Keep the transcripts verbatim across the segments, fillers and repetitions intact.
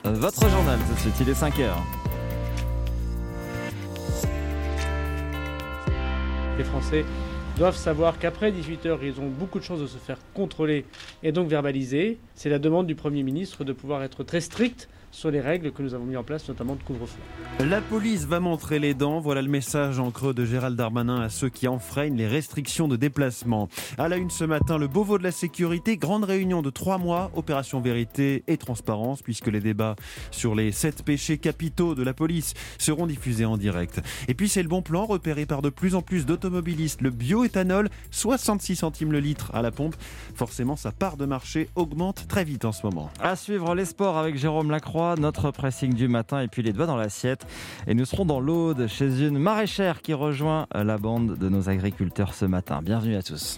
Votre journal tout de suite, il est cinq heures. Les Français doivent savoir qu'après dix-huit heures, ils ont beaucoup de chances de se faire contrôler et donc verbaliser. C'est la demande du Premier ministre de pouvoir être très strict sur les règles que nous avons mis en place, notamment de couvre-feu. La police va montrer les dents. Voilà le message en creux de Gérald Darmanin à ceux qui enfreignent les restrictions de déplacement. À la une ce matin, le Beauvau de la sécurité. Grande réunion de trois mois, opération vérité et transparence, puisque les débats sur les sept péchés capitaux de la police seront diffusés en direct. Et puis c'est le bon plan repéré par de plus en plus d'automobilistes. Le bioéthanol, soixante-six centimes le litre à la pompe. Forcément, sa part de marché augmente très vite en ce moment. À suivre les sports avec Jérôme Lacroix, notre pressing du matin et puis les doigts dans l'assiette. Et nous serons dans l'Aude chez une maraîchère qui rejoint la bande de nos agriculteurs ce matin. Bienvenue à tous.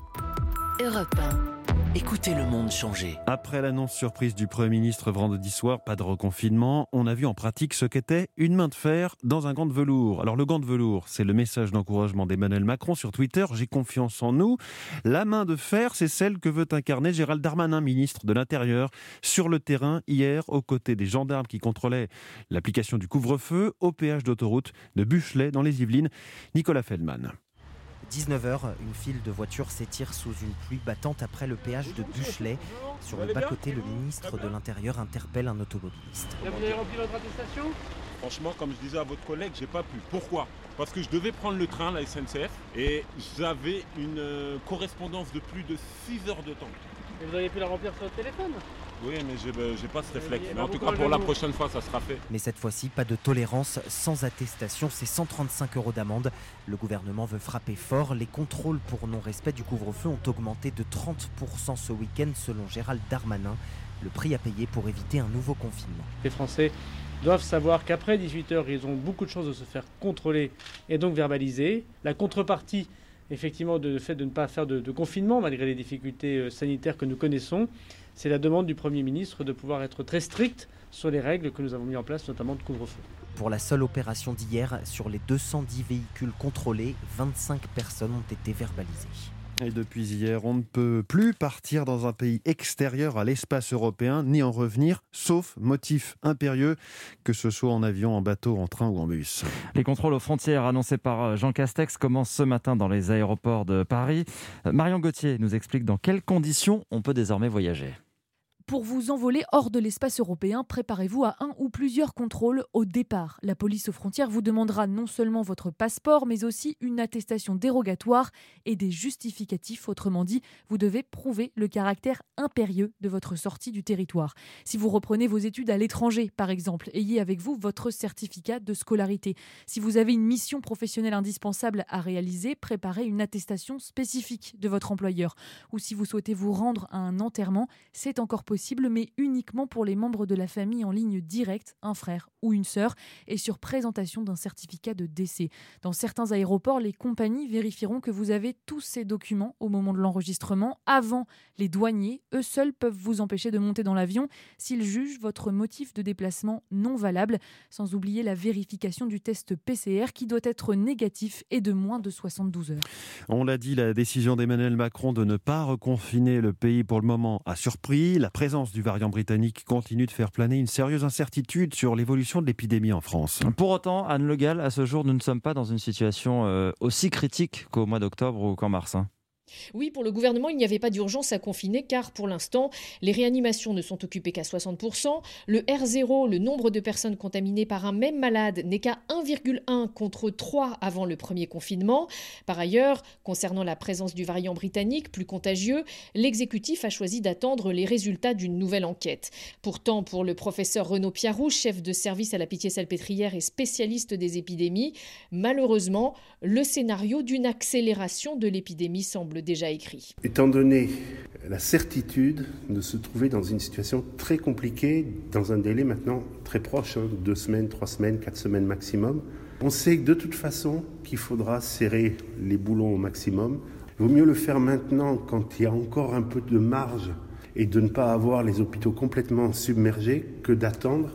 Europe un. Écoutez le monde changer. Après l'annonce surprise du Premier ministre vendredi soir, pas de reconfinement, on a vu en pratique ce qu'était une main de fer dans un gant de velours. Alors le gant de velours, c'est le message d'encouragement d'Emmanuel Macron sur Twitter. J'ai confiance en nous. La main de fer, c'est celle que veut incarner Gérald Darmanin, ministre de l'Intérieur, sur le terrain hier, aux côtés des gendarmes qui contrôlaient l'application du couvre-feu au péage d'autoroute de Buchelet dans les Yvelines. Nicolas Feldman. dix-neuf heures, une file de voitures s'étire sous une pluie battante après le péage de Buchelet. Sur le bas-côté, le ministre de l'Intérieur interpelle un automobiliste. Vous avez rempli votre attestation ? Franchement, comme je disais à votre collègue, j'ai pas pu. Pourquoi ? Parce que je devais prendre le train, la S N C F, et j'avais une euh, correspondance de plus de six heures de temps. Et vous auriez pu la remplir sur votre téléphone ? Oui, mais j'ai, euh, j'ai pas ce réflexe. Et Mais en bah, tout vous cas, pour la enlevez-vous. prochaine fois, ça sera fait. Mais cette fois-ci, pas de tolérance. Sans attestation, c'est cent trente-cinq euros d'amende. Le gouvernement veut frapper fort. Les contrôles pour non-respect du couvre-feu ont augmenté de trente pour cent ce week-end, selon Gérald Darmanin. Le prix à payer pour éviter un nouveau confinement. Les Français doivent savoir qu'après dix-huit heures, ils ont beaucoup de chances de se faire contrôler et donc verbaliser. La contrepartie, effectivement, de fait de ne pas faire de, de confinement, malgré les difficultés euh, sanitaires que nous connaissons, c'est la demande du Premier ministre de pouvoir être très strict sur les règles que nous avons mis en place, notamment de couvre-feu. Pour la seule opération d'hier, sur les deux cent dix véhicules contrôlés, vingt-cinq personnes ont été verbalisées. Et depuis hier, on ne peut plus partir dans un pays extérieur à l'espace européen, ni en revenir, sauf motif impérieux, que ce soit en avion, en bateau, en train ou en bus. Les contrôles aux frontières annoncés par Jean Castex commencent ce matin dans les aéroports de Paris. Marion Gauthier nous explique dans quelles conditions on peut désormais voyager. Pour vous envoler hors de l'espace européen, préparez-vous à un ou plusieurs contrôles au départ. La police aux frontières vous demandera non seulement votre passeport, mais aussi une attestation dérogatoire et des justificatifs. Autrement dit, vous devez prouver le caractère impérieux de votre sortie du territoire. Si vous reprenez vos études à l'étranger, par exemple, ayez avec vous votre certificat de scolarité. Si vous avez une mission professionnelle indispensable à réaliser, préparez une attestation spécifique de votre employeur. Ou si vous souhaitez vous rendre à un enterrement, c'est encore possible. Mais uniquement pour les membres de la famille en ligne directe, un frère ou une sœur, et sur présentation d'un certificat de décès. Dans certains aéroports, les compagnies vérifieront que vous avez tous ces documents au moment de l'enregistrement. Avant, les douaniers, eux seuls, peuvent vous empêcher de monter dans l'avion s'ils jugent votre motif de déplacement non valable, sans oublier la vérification du test P C R qui doit être négatif et de moins de soixante-douze heures. On l'a dit, la décision d'Emmanuel Macron de ne pas reconfiner le pays pour le moment a surpris. La La présence du variant britannique continue de faire planer une sérieuse incertitude sur l'évolution de l'épidémie en France. Pour autant, Anne Le Gall, à ce jour, nous ne sommes pas dans une situation euh, aussi critique qu'au mois d'octobre ou qu'en mars. Hein. Oui, pour le gouvernement, il n'y avait pas d'urgence à confiner car pour l'instant, les réanimations ne sont occupées qu'à soixante pour cent. Le R zéro, le nombre de personnes contaminées par un même malade, n'est qu'à un virgule un contre trois avant le premier confinement. Par ailleurs, concernant la présence du variant britannique, plus contagieux, l'exécutif a choisi d'attendre les résultats d'une nouvelle enquête. Pourtant, pour le professeur Renaud Piarou, chef de service à la Pitié-Salpêtrière et spécialiste des épidémies, malheureusement, le scénario d'une accélération de l'épidémie semble déjà écrit. Étant donné la certitude de se trouver dans une situation très compliquée, dans un délai maintenant très proche, hein, deux semaines, trois semaines, quatre semaines maximum, on sait de toute façon qu'il faudra serrer les boulons au maximum. Il vaut mieux le faire maintenant quand il y a encore un peu de marge et de ne pas avoir les hôpitaux complètement submergés que d'attendre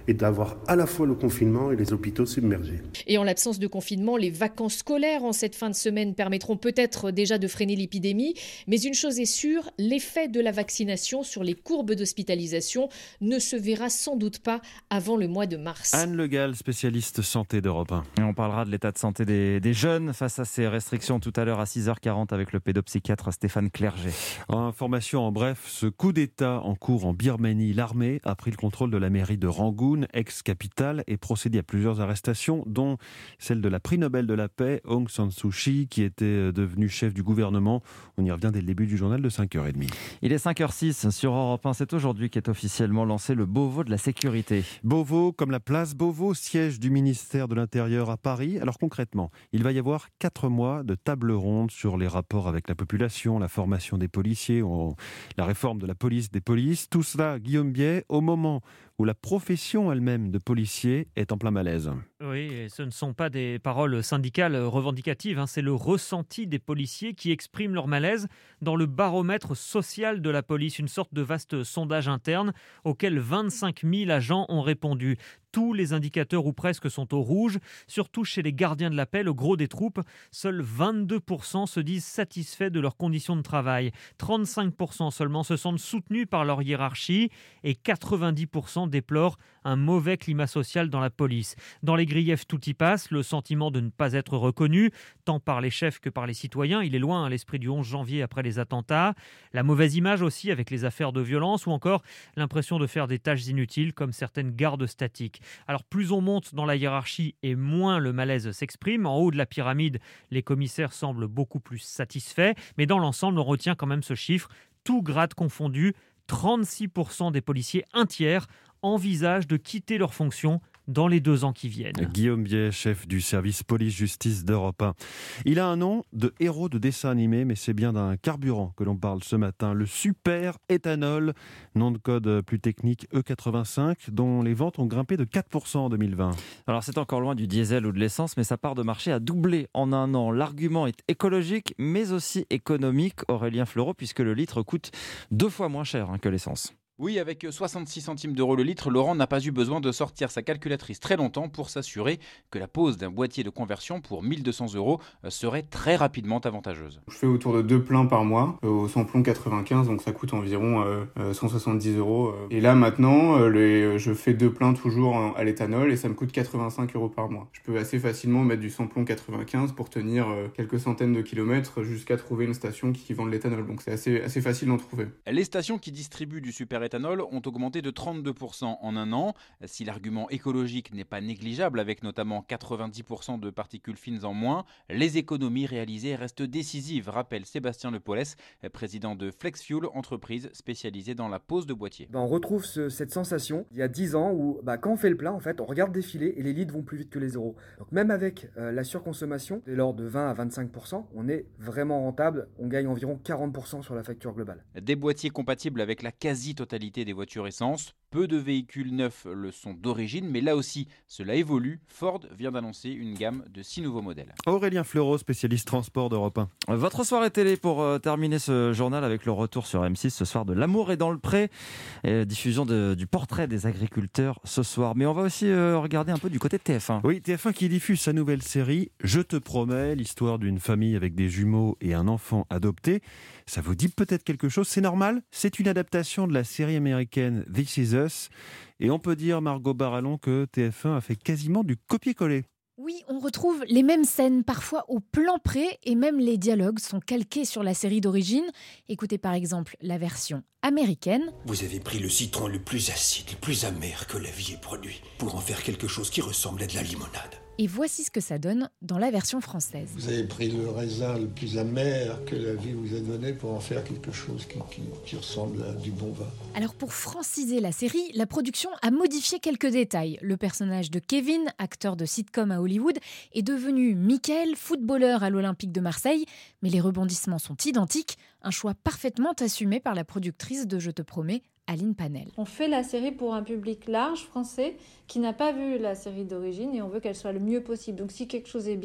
et d'avoir à la fois le confinement et les hôpitaux submergés. Et en l'absence de confinement, les vacances scolaires en cette fin de semaine permettront peut-être déjà de freiner l'épidémie. Mais une chose est sûre, l'effet de la vaccination sur les courbes d'hospitalisation ne se verra sans doute pas avant le mois de mars. Anne Le Gall, spécialiste santé d'Europe un. Et on parlera de l'état de santé des, des jeunes face à ces restrictions tout à l'heure à six heures quarante avec le pédopsychiatre Stéphane Clerget. Information en bref, ce coup d'État en cours en Birmanie, l'armée a pris le contrôle de la mairie de Rangoon, ex-capitale, et procédé à plusieurs arrestations, dont celle de la prix Nobel de la paix, Aung San Suu Kyi, qui était devenue chef du gouvernement. On y revient dès le début du journal de cinq heures trente. Il est cinq heures six sur Europe un. C'est aujourd'hui qu'est officiellement lancé le Beauvau de la sécurité. Beauvau, comme la place Beauvau, siège du ministère de l'Intérieur à Paris. Alors concrètement, il va y avoir quatre mois de table ronde sur les rapports avec la population, la formation des policiers, la réforme de la police des polices. Tout cela, Guillaume Biet, au moment où la profession elle-même de policier est en plein malaise. Oui, et ce ne sont pas des paroles syndicales revendicatives, hein, c'est le ressenti des policiers qui expriment leur malaise dans le baromètre social de la police, une sorte de vaste sondage interne auquel vingt-cinq mille agents ont répondu. Tous les indicateurs ou presque sont au rouge, surtout chez les gardiens de la paix, le gros des troupes. Seuls vingt-deux pour cent se disent satisfaits de leurs conditions de travail. trente-cinq pour cent seulement se sentent soutenus par leur hiérarchie et quatre-vingt-dix pour cent déplorent un mauvais climat social dans la police. Dans les griefs, tout y passe, le sentiment de ne pas être reconnu, tant par les chefs que par les citoyens. Il est loin à l'esprit du onze janvier après les attentats. La mauvaise image aussi avec les affaires de violence ou encore l'impression de faire des tâches inutiles comme certaines gardes statiques. Alors plus on monte dans la hiérarchie et moins le malaise s'exprime. En haut de la pyramide, les commissaires semblent beaucoup plus satisfaits. Mais dans l'ensemble, on retient quand même ce chiffre. Tout grade confondu, trente-six pour cent des policiers, un tiers, envisagent de quitter leur fonction dans les deux ans qui viennent. Guillaume Biet, chef du service police-justice d'Europe un. Il a un nom de héros de dessin animé, mais c'est bien d'un carburant que l'on parle ce matin, le super éthanol, nom de code plus technique E quatre-vingt-cinq, dont les ventes ont grimpé de quatre pour cent en deux mille vingt. Alors c'est encore loin du diesel ou de l'essence, mais sa part de marché a doublé en un an. L'argument est écologique, mais aussi économique, Aurélien Fleureau, puisque le litre coûte deux fois moins cher hein, que l'essence. Oui, avec soixante-six centimes d'euros le litre, Laurent n'a pas eu besoin de sortir sa calculatrice très longtemps pour s'assurer que la pose d'un boîtier de conversion pour mille deux cents euros serait très rapidement avantageuse. Je fais autour de deux pleins par mois au samplon quatre-vingt-quinze, donc ça coûte environ euh, cent soixante-dix euros. Et là maintenant, euh, les, je fais deux pleins toujours à l'éthanol et ça me coûte quatre-vingt-cinq euros par mois. Je peux assez facilement mettre du samplon quatre-vingt-quinze pour tenir euh, quelques centaines de kilomètres jusqu'à trouver une station qui vend de l'éthanol, donc c'est assez, assez facile d'en trouver. Les stations qui distribuent du super éthanol ont augmenté de trente-deux pour cent en un an. Si l'argument écologique n'est pas négligeable, avec notamment quatre-vingt-dix pour cent de particules fines en moins, les économies réalisées restent décisives, rappelle Sébastien Le Pollès, président de FlexFuel, entreprise spécialisée dans la pose de boîtiers. Ben on retrouve ce, cette sensation il y a dix ans où bah, quand on fait le plein, en fait, on regarde défiler et les litres vont plus vite que les zéros. Donc même avec euh, la surconsommation, dès lors de vingt à vingt-cinq pour cent, on est vraiment rentable, on gagne environ quarante pour cent sur la facture globale. Des boîtiers compatibles avec la quasi-totalité des voitures essence. Peu de véhicules neufs le sont d'origine, mais là aussi, cela évolue. Ford vient d'annoncer une gamme de six nouveaux modèles. Aurélien Fleureau, spécialiste transport d'Europe un. Votre soirée télé pour euh, terminer ce journal avec le retour sur M six ce soir de L'amour est dans le pré, et diffusion de, du portrait des agriculteurs ce soir. Mais on va aussi euh, regarder un peu du côté de T F un. Oui, T F un qui diffuse sa nouvelle série Je te promets, l'histoire d'une famille avec des jumeaux et un enfant adopté. Ça vous dit peut-être quelque chose, c'est normal. C'est une adaptation de la série américaine This Is Us. Et on peut dire, Margot Barallon, que T F un a fait quasiment du copier-coller. Oui, on retrouve les mêmes scènes, parfois au plan près, et même les dialogues sont calqués sur la série d'origine. Écoutez par exemple la version américaine. Vous avez pris le citron le plus acide, le plus amer que la vie ait produit, pour en faire quelque chose qui ressemble à de la limonade. Et voici ce que ça donne dans la version française. Vous avez pris le raisin le plus amer que la vie vous a donné pour en faire quelque chose qui, qui, qui ressemble à du bon vin. Alors pour franciser la série, la production a modifié quelques détails. Le personnage de Kevin, acteur de sitcom à Hollywood, est devenu Michael, footballeur à l'Olympique de Marseille. Mais les rebondissements sont identiques, un choix parfaitement assumé par la productrice de Je te promets, Aline Panel. On fait la série pour un public large, français, qui n'a pas vu la série d'origine et on veut qu'elle soit le mieux possible. Donc si quelque chose est bien,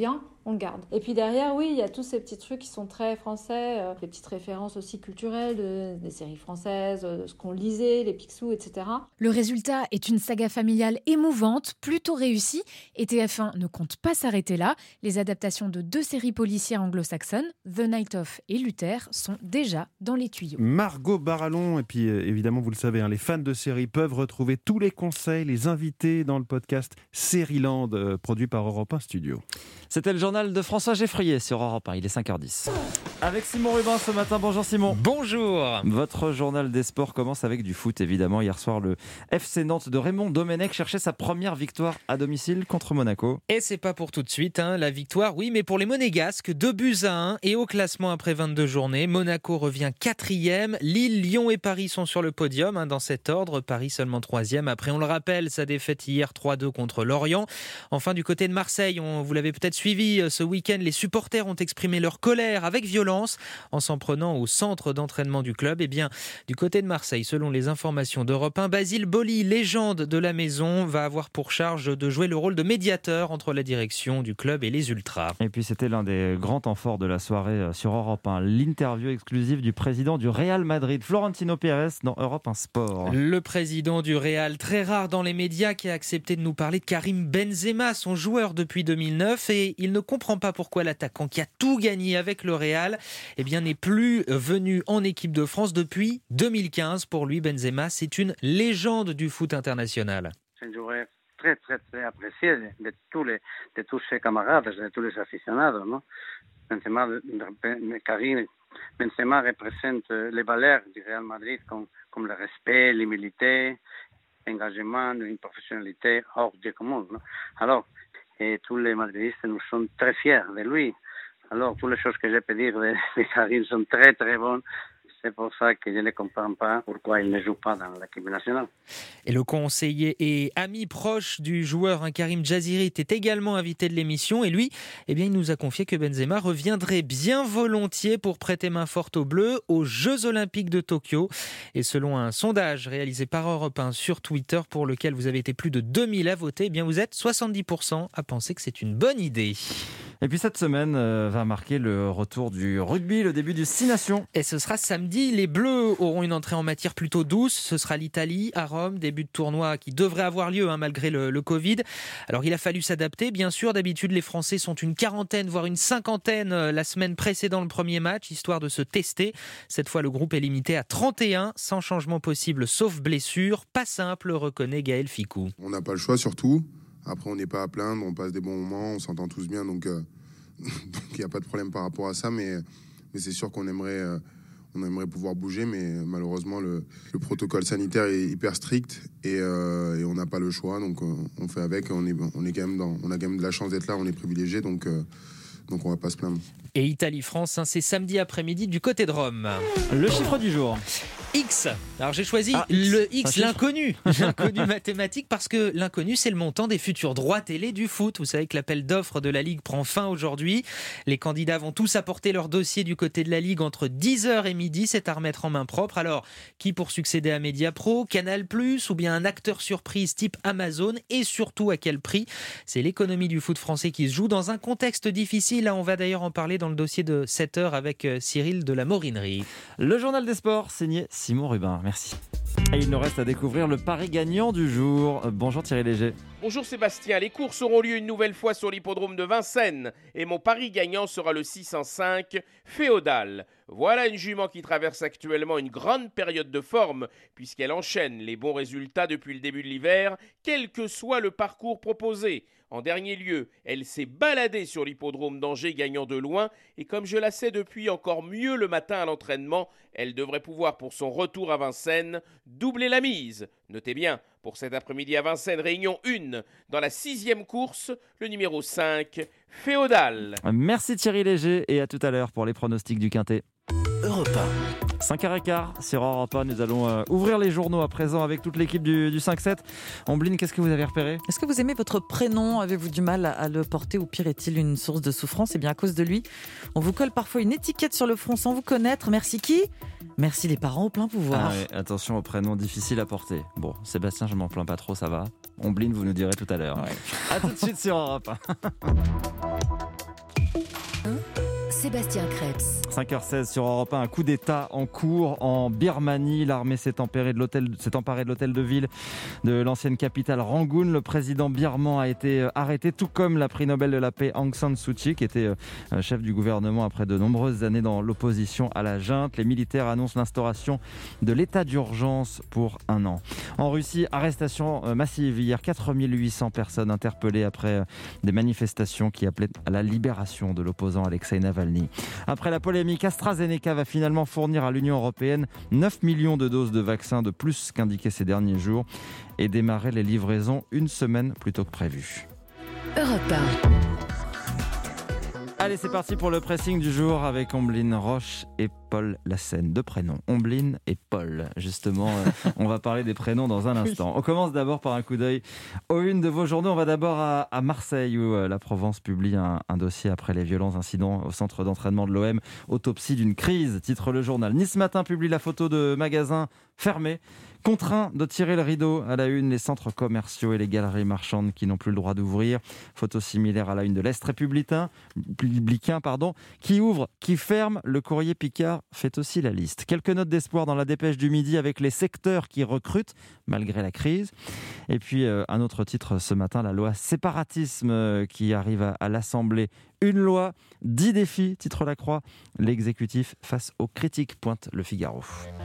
on le garde. Et puis derrière, oui, il y a tous ces petits trucs qui sont très français, euh, des petites références aussi culturelles, de, des séries françaises, de ce qu'on lisait, les Picsou, et cetera. Le résultat est une saga familiale émouvante, plutôt réussie, et T F un ne compte pas s'arrêter là. Les adaptations de deux séries policières anglo-saxonnes, The Night Of et Luther, sont déjà dans les tuyaux. Margot Barallon, et puis euh, évidemment, vous le savez, hein, les fans de séries peuvent retrouver tous les conseils, les invités dans le podcast Série-Land, euh, produit par Europe un Studio. C'était le journal de François Geffrier sur Europe un, il est cinq heures dix. Avec Simon Rubin ce matin, bonjour Simon. Bonjour. Votre journal des sports commence avec du foot évidemment. Hier soir, le F C Nantes de Raymond Domenech cherchait sa première victoire à domicile contre Monaco. Et c'est pas pour tout de suite, hein, la victoire, oui, mais pour les Monégasques, deux buts à un et au classement après vingt-deux journées. Monaco revient quatrième, Lille, Lyon et Paris sont sur le podium, hein, dans cet ordre. Paris seulement troisième. Après, on le rappelle, sa défaite hier trois deux contre Lorient. Enfin, du côté de Marseille, on, vous l'avez peut-être suivi ce week-end, les supporters ont exprimé leur colère avec violence en s'en prenant au centre d'entraînement du club. Et bien, du côté de Marseille, selon les informations d'Europe un, Basile Boli, légende de la maison, va avoir pour charge de jouer le rôle de médiateur entre la direction du club et les ultras. Et puis c'était l'un des grands temps forts de la soirée sur Europe un, l'interview exclusive du président du Real Madrid, Florentino Pérez, dans Europe un Sport. Le président du Real, très rare dans les médias, qui a accepté de nous parler de Karim Benzema, son joueur depuis deux mille neuf, et il ne comprend pas pourquoi l'attaquant qui a tout gagné avec le Real eh bien, n'est plus venu en équipe de France depuis deux mille quinze. Pour lui, Benzema, c'est une légende du foot international. C'est un joueur très, très, très apprécié de tous, les, de tous ses camarades, de tous les aficionados, non? Benzema, Karim Benzema représente les valeurs du Real Madrid comme, comme le respect, l'humilité, l'engagement, une professionnalité hors du commun. Non? Alors, et tous les madridistes nous sont très fiers de lui. Alors, toutes les choses que je peux dire de, de Karim sont très très bonnes. C'est pour ça que je ne comprends pas pourquoi il ne joue pas dans l'équipe nationale. Et le conseiller et ami proche du joueur, hein, Karim Djazirit, est également invité de l'émission. Et lui, eh bien, il nous a confié que Benzema reviendrait bien volontiers pour prêter main forte aux Bleus aux Jeux Olympiques de Tokyo. Et selon un sondage réalisé par Europe un sur Twitter, pour lequel vous avez été plus de deux mille à voter, eh bien, vous êtes soixante-dix pour cent à penser que c'est une bonne idée. Et puis cette semaine euh, va marquer le retour du rugby, le début du Six Nations. Et ce sera samedi. Les Bleus auront une entrée en matière plutôt douce. Ce sera l'Italie à Rome, début de tournoi qui devrait avoir lieu hein, malgré le, le Covid. Alors il a fallu s'adapter. Bien sûr, d'habitude les Français sont une quarantaine, voire une cinquantaine euh, la semaine précédant le premier match, histoire de se tester. Cette fois, le groupe est limité à trente et un, sans changement possible, sauf blessure. Pas simple, reconnaît Gaël Ficou. On n'a pas le choix surtout. Après, on n'est pas à plaindre, on passe des bons moments, on s'entend tous bien, donc euh, il n'y a pas de problème par rapport à ça, mais, mais c'est sûr qu'on aimerait, euh, on aimerait pouvoir bouger, mais malheureusement, le, le protocole sanitaire est hyper strict et, euh, et on n'a pas le choix, donc euh, on fait avec, on, est, on, est quand même dans, on a quand même de la chance d'être là, on est privilégié, donc, euh, donc on ne va pas se plaindre. Et Italie-France, hein, c'est samedi après-midi du côté de Rome. Le chiffre du jour. X. Alors j'ai choisi ah, X. le X, l'inconnu. L'inconnu mathématique, parce que l'inconnu, c'est le montant des futurs droits télé du foot. Vous savez que l'appel d'offres de la Ligue prend fin aujourd'hui. Les candidats vont tous apporter leur dossier du côté de la Ligue entre dix heures et midi. C'est à remettre en main propre. Alors, qui pour succéder à Mediapro, Canal plus, ou bien un acteur surprise type Amazon, et surtout à quel prix? C'est l'économie du foot français qui se joue dans un contexte difficile. Là, on va d'ailleurs en parler dans le dossier de sept heures avec Cyril de la Morinerie. Le journal des sports, signé Simon Rubin, merci. Et il nous reste à découvrir le pari gagnant du jour. Bonjour Thierry Léger. Bonjour Sébastien, les courses auront lieu une nouvelle fois sur l'hippodrome de Vincennes et mon pari gagnant sera le six cent cinq Féodal. Voilà une jument qui traverse actuellement une grande période de forme puisqu'elle enchaîne les bons résultats depuis le début de l'hiver, quel que soit le parcours proposé. En dernier lieu, elle s'est baladée sur l'hippodrome d'Angers gagnant de loin et comme je la sais depuis encore mieux le matin à l'entraînement, elle devrait pouvoir pour son retour à Vincennes doubler la mise. Notez bien, pour cet après-midi à Vincennes, réunion un, dans la sixième course, le numéro cinq, Féodal. Merci Thierry Léger et à tout à l'heure pour les pronostics du Quintet. Europe un. cinq heures quinze sur Europe un, nous allons euh, ouvrir les journaux à présent avec toute l'équipe du, du cinq sept. Ombline, qu'est-ce que vous avez repéré? Est-ce que vous aimez votre prénom? Avez-vous du mal à, à le porter ou pire est-il une source de souffrance? Eh bien à cause de lui, on vous colle parfois une étiquette sur le front sans vous connaître. Merci qui? Merci les parents au plein pouvoir. Ah ouais, attention aux prénoms difficiles à porter. Bon, Sébastien, je m'en plains pas trop, ça va. Ombline, vous nous direz tout à l'heure. Ouais. À tout de suite sur Europe un. Sébastien Krebs. cinq heures seize sur Europe un, un coup d'État en cours en Birmanie. L'armée s'est emparée de l'hôtel, s'est emparée de l'hôtel de ville de l'ancienne capitale Rangoon. Le président birman a été arrêté, tout comme la prix Nobel de la paix Aung San Suu Kyi, qui était chef du gouvernement après de nombreuses années dans l'opposition à la junte. Les militaires annoncent l'instauration de l'état d'urgence pour un an. En Russie, arrestation massive hier, quatre mille huit cents personnes interpellées après des manifestations qui appelaient à la libération de l'opposant Alexei Navalny. Après la polémique, AstraZeneca va finalement fournir à l'Union européenne neuf millions de doses de vaccins de plus qu'indiqué ces derniers jours et démarrer les livraisons une semaine plus tôt que prévu. Europe un. Allez, c'est parti pour le pressing du jour avec Omblin Roche et Paul Lassène. Deux prénoms, Omblin et Paul. Justement, euh, on va parler des prénoms dans un instant. On commence d'abord par un coup d'œil aux unes de vos journaux. On va d'abord à, à Marseille où euh, la Provence publie un, un dossier après les violents incidents au centre d'entraînement de l'O M. Autopsie d'une crise, titre le journal. Nice Matin publie la photo de magasins fermés, contraints de tirer le rideau. À la une, les centres commerciaux et les galeries marchandes qui n'ont plus le droit d'ouvrir. Photo similaire à la une de l'Est républicain, républicain pardon, qui ouvre, qui ferme. Le Courrier Picard fait aussi la liste. Quelques notes d'espoir dans la dépêche du midi avec les secteurs qui recrutent malgré la crise. Et puis euh, un autre titre ce matin, la loi séparatisme euh, qui arrive à, à l'Assemblée. Une loi, dix défis, titre La Croix. L'exécutif face aux critiques, pointe Le Figaro.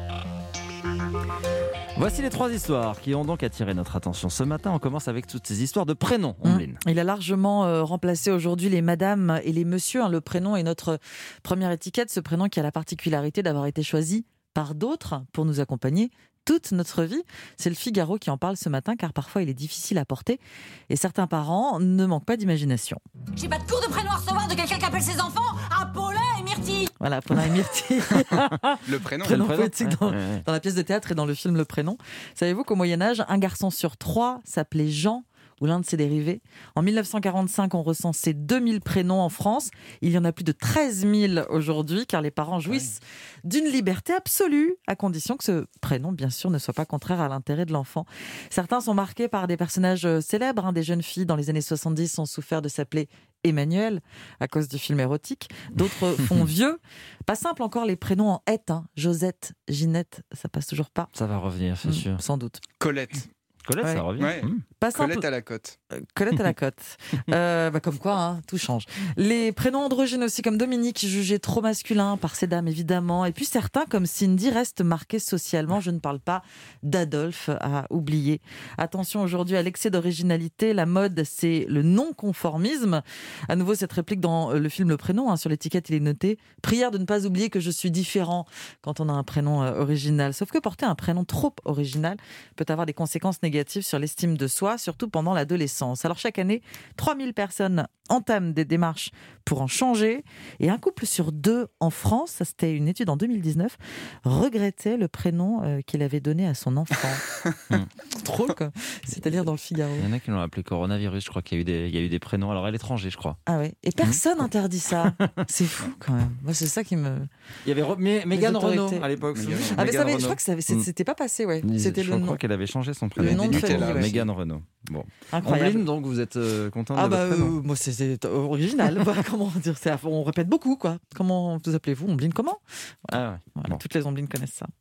Voici les trois histoires qui ont donc attiré notre attention ce matin. On commence avec toutes ces histoires de prénoms, Omblin. Il a largement euh, remplacé aujourd'hui les madames et les messieurs. Hein. Le prénom est notre première étiquette, ce prénom qui a la particularité d'avoir été choisi par d'autres pour nous accompagner toute notre vie. C'est Le Figaro qui en parle ce matin car parfois il est difficile à porter et certains parents ne manquent pas d'imagination. J'ai pas de cours de prénom à recevoir de quelqu'un qui appelle ses enfants Apollin et Myrtille. Voilà, Paulin et Myrtille. Le prénom. prénom le poétique prénom. dans, Ouais, ouais. dans la pièce de théâtre et dans le film Le Prénom. Savez-vous qu'au Moyen-Âge, un garçon sur trois s'appelait Jean ou l'un de ses dérivés. En mille neuf cent quarante-cinq, on recensait deux mille prénoms en France. Il y en a plus de treize mille aujourd'hui, car les parents jouissent ouais. d'une liberté absolue, à condition que ce prénom, bien sûr, ne soit pas contraire à l'intérêt de l'enfant. Certains sont marqués par des personnages célèbres. Hein. Des jeunes filles, dans les années soixante-dix, ont souffert de s'appeler Emmanuel, à cause du film érotique. D'autres font vieux. Pas simple encore, les prénoms en hête. Hein. Josette, Ginette, ça passe toujours pas. Ça va revenir, c'est mmh, sûr. Sans doute. Colette. Colette, ouais. ça revient. Ouais. Mmh. Pas Colette simple. à la côte. Euh, Colette à la côte. euh, bah comme quoi, hein, tout change. Les prénoms androgynes aussi, comme Dominique, jugés trop masculins par ces dames, évidemment. Et puis certains, comme Cindy, restent marqués socialement. Je ne parle pas d'Adolphe à oublier. Attention aujourd'hui à l'excès d'originalité. La mode, c'est le non-conformisme. À nouveau, cette réplique dans le film Le Prénom. Hein, sur l'étiquette, il est noté « Prière de ne pas oublier que je suis différent » quand on a un prénom euh, original. Sauf que porter un prénom trop original peut avoir des conséquences négatives sur l'estime de soi, surtout pendant l'adolescence. Alors chaque année, trois mille personnes entament des démarches pour en changer et un couple sur deux en France, ça c'était une étude en deux mille dix-neuf, regrettait le prénom euh, qu'il avait donné à son enfant. Drôle quoi, c'est à lire dans Le Figaro. Il y en a qui l'ont appelé coronavirus, je crois qu'il y a eu des, il y a eu des prénoms, alors à l'étranger je crois. Ah ouais, et personne n'interdit ça. C'est fou quand même. Moi c'est ça qui me... Il y avait Re- Mé- Mégane Renaud à l'époque. Ah mais ça avait, je crois que ça, c'était pas passé, ouais. C'était je le crois nom. qu'elle avait changé son prénom. Le nom de famille, ouais. Mégane Renaud. Bon. Incroyable. Omblin, donc vous êtes euh, content de ah votre bah, prénom euh, moi c'est, c'est original. Voilà, comment dire, c'est, on répète beaucoup quoi. Comment vous appelez-vous Omblin comment voilà. Ah ouais. Voilà, Bon. toutes les Omblines connaissent ça.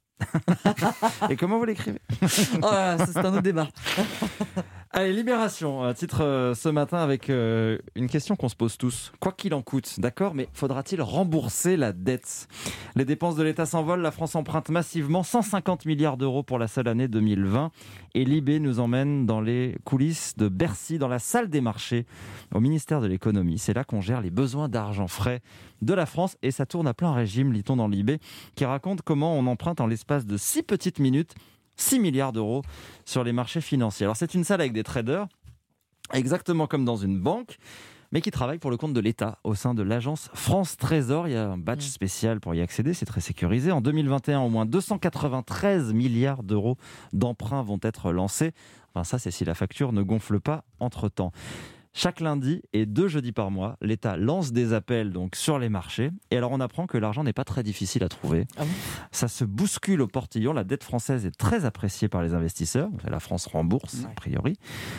Et comment vous l'écrivez? Oh, ça, c'est un autre débat. Allez, Libération, un titre euh, ce matin avec euh, une question qu'on se pose tous. Quoi qu'il en coûte, d'accord, mais faudra-t-il rembourser la dette? Les dépenses de l'État s'envolent, la France emprunte massivement cent cinquante milliards d'euros pour la seule année deux mille vingt. Et Libé nous emmène dans les coulisses de Bercy, dans la salle des marchés, au ministère de l'économie. C'est là qu'on gère les besoins d'argent frais de la France et ça tourne à plein régime, lit-on dans Libé, qui raconte comment on emprunte en l'espace de six petites minutes six milliards d'euros sur les marchés financiers. Alors c'est une salle avec des traders, exactement comme dans une banque, mais qui travaille pour le compte de l'État au sein de l'agence France Trésor. Il y a un badge spécial pour y accéder, c'est très sécurisé. En deux mille vingt et un, au moins deux cent quatre-vingt-treize milliards d'euros d'emprunts vont être lancés. Enfin ça, c'est si la facture ne gonfle pas entre-temps. Chaque lundi et deux jeudis par mois, l'État lance des appels donc sur les marchés. Et alors on apprend que l'argent n'est pas très difficile à trouver. Ah bon ? Ça se bouscule au portillon. La dette française est très appréciée par les investisseurs. La France rembourse, a priori.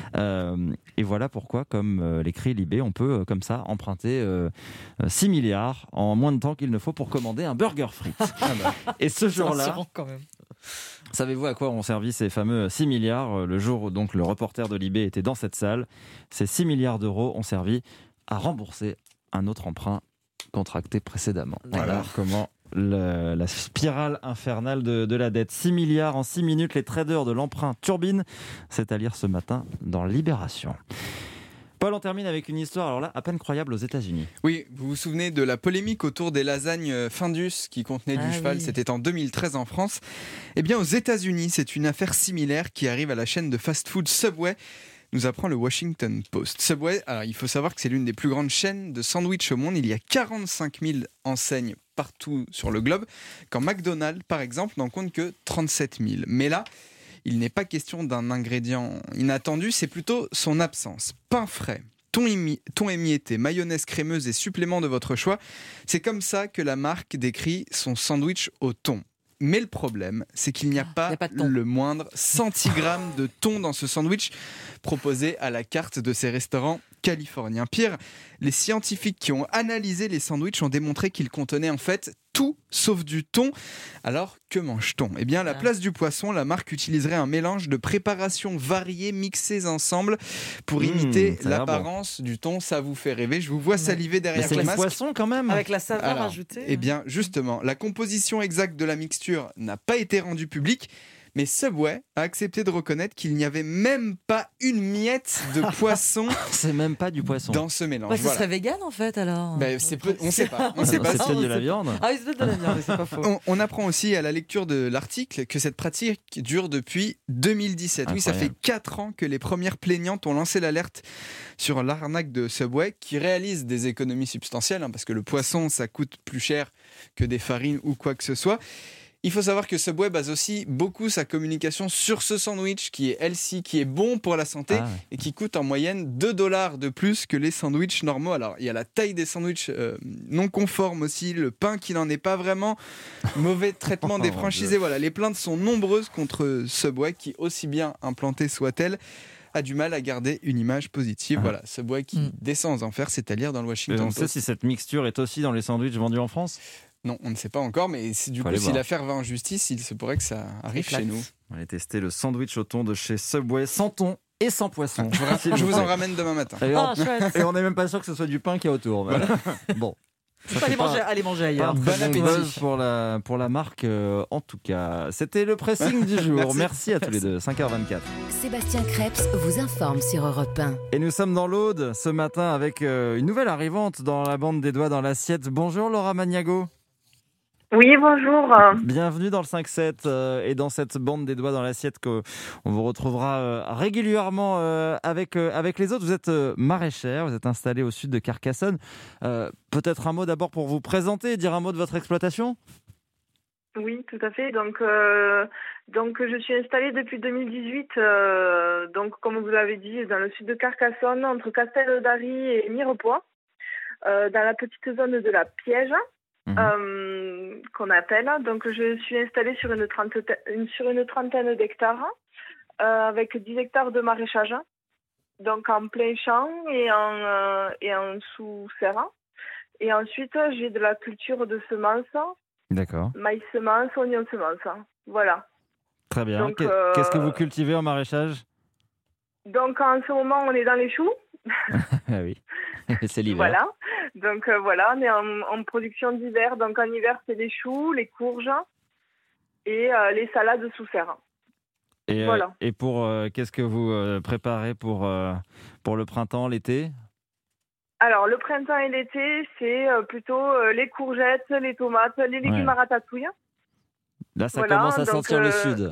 Euh, et voilà pourquoi, comme euh, l'écrit Libé, on peut euh, comme ça emprunter euh, six milliards en moins de temps qu'il ne faut pour commander un burger frites. Ah bah. Et ce jour-là, quand même. savez-vous à quoi ont servi ces fameux six milliards ? Le jour où donc le reporter de Libé était dans cette salle, ces six milliards d'euros ont servi à rembourser un autre emprunt contracté précédemment. Voilà comment le, la spirale infernale de, de la dette. six milliards en six minutes, les traders de l'emprunt turbine. C'est à lire ce matin dans Libération. Paul, on termine avec une histoire, alors là, à peine croyable aux États-Unis. Oui, vous vous souvenez de la polémique autour des lasagnes Findus qui contenaient du Ah cheval, oui. C'était en deux mille treize en France. Eh bien, aux États-Unis, c'est une affaire similaire qui arrive à la chaîne de fast-food Subway, nous apprend le Washington Post. Subway, alors, il faut savoir que c'est l'une des plus grandes chaînes de sandwich au monde. Il y a quarante-cinq mille enseignes partout sur le globe, quand McDonald's, par exemple, n'en compte que trente-sept mille. Mais là, il n'est pas question d'un ingrédient inattendu, c'est plutôt son absence. Pain frais, thon, émi- thon émietté, mayonnaise crémeuse et suppléments de votre choix. C'est comme ça que la marque décrit son sandwich au thon. Mais le problème, c'est qu'il n'y a pas, y a pas de thon. le moindre centigramme de thon dans ce sandwich proposé à la carte de ces restaurants californiens. Pire, les scientifiques qui ont analysé les sandwichs ont démontré qu'ils contenaient en fait tout sauf du thon. Alors, que mange-t-on ? Eh bien, à la place du poisson, la marque utiliserait un mélange de préparations variées mixées ensemble pour Mmh, imiter ça a l'air l'apparence du thon. Ça vous fait rêver. Je vous vois saliver Mais derrière c'est le du masque. poisson quand même. Avec la saveur Alors, ajoutée. Eh bien, justement, la composition exacte de la mixture n'a pas été rendue publique. Mais Subway a accepté de reconnaître qu'il n'y avait même pas une miette de poisson C'est même pas du poisson. dans ce mélange. Bah, ce Voilà. serait vegan en fait alors. Ben, c'est peu- on ne sait pas. On Ah sait non, pas. c'est si- peut-être de la viande. Ah oui, c'est peut-être de la viande, mais c'est pas faux. On, on apprend aussi à la lecture de l'article que cette pratique dure depuis deux mille dix-sept. Oui, ça fait Incroyable. quatre ans que les premières plaignantes ont lancé l'alerte sur l'arnaque de Subway, qui réalise des économies substantielles, hein, parce que le poisson, ça coûte plus cher que des farines ou quoi que ce soit. Il faut savoir que Subway base aussi beaucoup sa communication sur ce sandwich qui est healthy, qui est bon pour la santé Ah ouais. et qui coûte en moyenne deux dollars de plus que les sandwichs normaux. Alors, il y a la taille des sandwichs euh, non conformes aussi, le pain qui n'en est pas vraiment, mauvais traitement des Oh, mon franchisés. Dieu. Voilà, les plaintes sont nombreuses contre Subway qui, aussi bien implantée soit-elle, a du mal à garder une image positive. Ah. Voilà, Subway qui Mm. descend aux enfers, c'est à lire dans le Et Washington on sait Post. si cette mixture est aussi dans les sandwichs vendus en France ? Non, on ne sait pas encore, mais c'est- du Faut coup, aller si voir. l'affaire va en justice, il se pourrait que ça arrive Éclate. chez nous. On va aller tester le sandwich au thon de chez Subway, sans thon et sans poisson. Je vous, ra- S'il je vous vous en plaît. ramène demain matin. Et, Ah, on... chouette. et on n'est même pas sûr que ce soit du pain qu'il y a autour. Bon. Ça, Allez c'est pas- manger, allez manger Pas un ailleurs. très Bon bon appétit. buzz pour la, pour la marque, euh, en tout cas. C'était le pressing du jour. Merci. Merci. à tous les deux. cinq heures vingt-quatre. Sébastien Krebs vous informe sur Europe un. Et nous sommes dans l'Aude ce matin avec euh, une nouvelle arrivante dans la bande des doigts dans l'assiette. Bonjour Laura Magnago. Oui, bonjour. Bienvenue dans le cinq sept euh, et dans cette bande des doigts dans l'assiette qu'on vous retrouvera euh, régulièrement euh, avec, euh, avec les autres. Vous êtes euh, maraîchère, vous êtes installée au sud de Carcassonne. Euh, peut-être un mot d'abord pour vous présenter, dire un mot de votre exploitation ? Oui, tout à fait. Donc, euh, donc je suis installée depuis deux mille dix-huit, euh, donc comme vous l'avez dit, dans le sud de Carcassonne, entre Castel-Dari et Mirepoix, euh, dans la petite zone de la Piège. Mhm. Euh, qu'on appelle. Donc, je suis installée sur une trentaine, une, sur une trentaine d'hectares, euh, avec dix hectares de maraîchage, donc en plein champ et en, euh, et en sous-serre. Et ensuite, j'ai de la culture de semences, D'accord. maïs semences, oignons semences. Voilà. Très bien. Donc, Qu'est- euh, Qu'est-ce que vous cultivez en maraîchage ? Donc, en ce moment, on est dans les choux. Ah oui, c'est l'hiver. Voilà. Donc, euh, voilà, on est en, en production d'hiver. Donc, en hiver, c'est les choux, les courges et euh, les salades sous serre. Et, euh, Voilà. et pour euh, qu'est-ce que vous euh, préparez pour, euh, pour le printemps, l'été ? Alors, le printemps et l'été, c'est euh, plutôt euh, les courgettes, les tomates, les légumes Ouais. à ratatouille. Là, ça Voilà, commence à donc, sentir le euh, sud.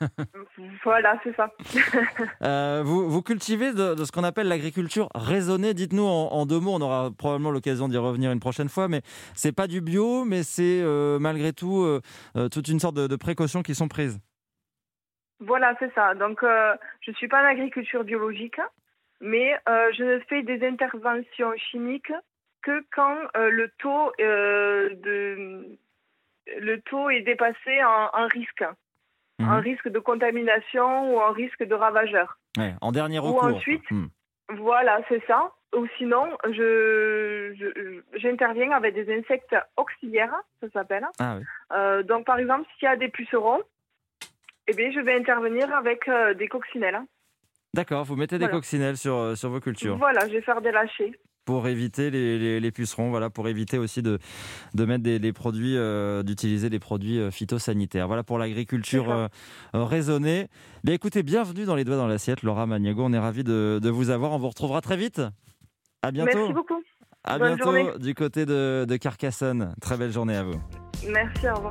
Voilà, c'est ça. Euh, vous, vous cultivez de, de ce qu'on appelle l'agriculture raisonnée. Dites-nous en, en deux mots, on aura probablement l'occasion d'y revenir une prochaine fois, mais c'est pas du bio, mais c'est euh, malgré tout euh, euh, toute une sorte de, de précautions qui sont prises. Voilà, c'est ça. Donc, euh, je ne suis pas en agriculture biologique. mais euh, je ne fais des interventions chimiques que quand euh, le taux euh, de le taux est dépassé en, en risque, mmh. en risque de contamination ou en risque de ravageur. Ouais, en dernier recours. Ou ensuite, mmh. voilà, c'est ça. Ou sinon, je, je, j'interviens avec des insectes auxiliaires, ça s'appelle. Ah, oui. euh, donc, par exemple, s'il y a des pucerons, eh bien, je vais intervenir avec euh, des coccinelles. D'accord, vous mettez des voilà. coccinelles sur, sur vos cultures. Voilà, je vais faire des lâchers. Pour éviter les, les, les pucerons, voilà, pour éviter aussi de, de mettre des, des produits, euh, d'utiliser des produits phytosanitaires. Voilà pour l'agriculture euh, raisonnée. Bien, écoutez, bienvenue dans Les Doigts dans l'Assiette, Laura Magnago. On est ravis de, de vous avoir. On vous retrouvera très vite. À bientôt. Merci beaucoup. À Bonne bientôt journée. Du côté de, de Carcassonne. Très belle journée à vous. Merci, au revoir.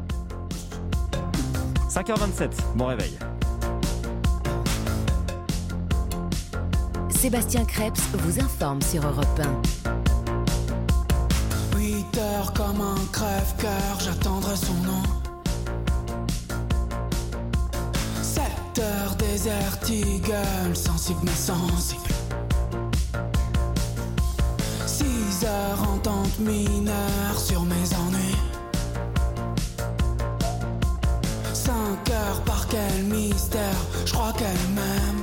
cinq heures vingt-sept, bon réveil. Sébastien Krebs vous informe sur Europe un. huit heures comme un crève-cœur, j'attendrai son nom. sept heures désert eagle, sensible mais sensible. six heures entente mineure sur mes ennuis. cinq heures par quel mystère, je crois qu'elle m'aime.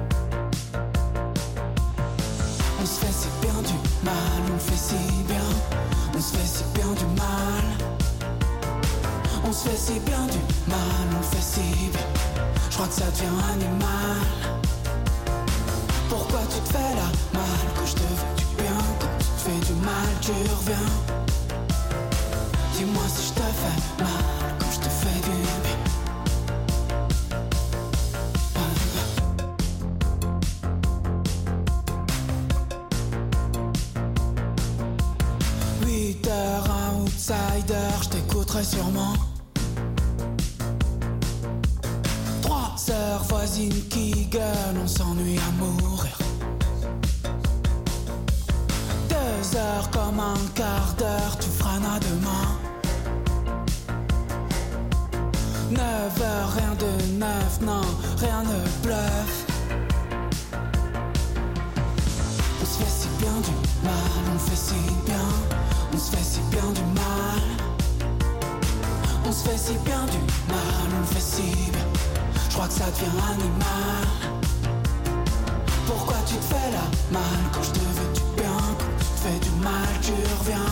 On se fait si bien du mal, on fait si bien, on se fait si bien du mal. On se fait si bien du mal, on fait si bien, je crois que ça devient animal. Pourquoi tu te fais la mal, que je te fais du bien, quand tu te fais du mal, tu reviens. Dis-moi si je te fais mal, quand je te fais du bien. huit heures, un outsider, je t'écouterai sûrement. Trois heures, voisine qui gueule, on s'ennuie à mourir. Deux heures, comme un quart d'heure, tu freines demain. Neuf heures, rien de neuf, non, rien ne bluffe. On se fait si bien du mal, on fait si bien. On se fait si bien du mal. On se fait si bien du mal, on fait si bien, je crois que ça devient animal. Pourquoi tu te fais la mal, quand je te veux du bien, quand tu te fais du mal, tu reviens.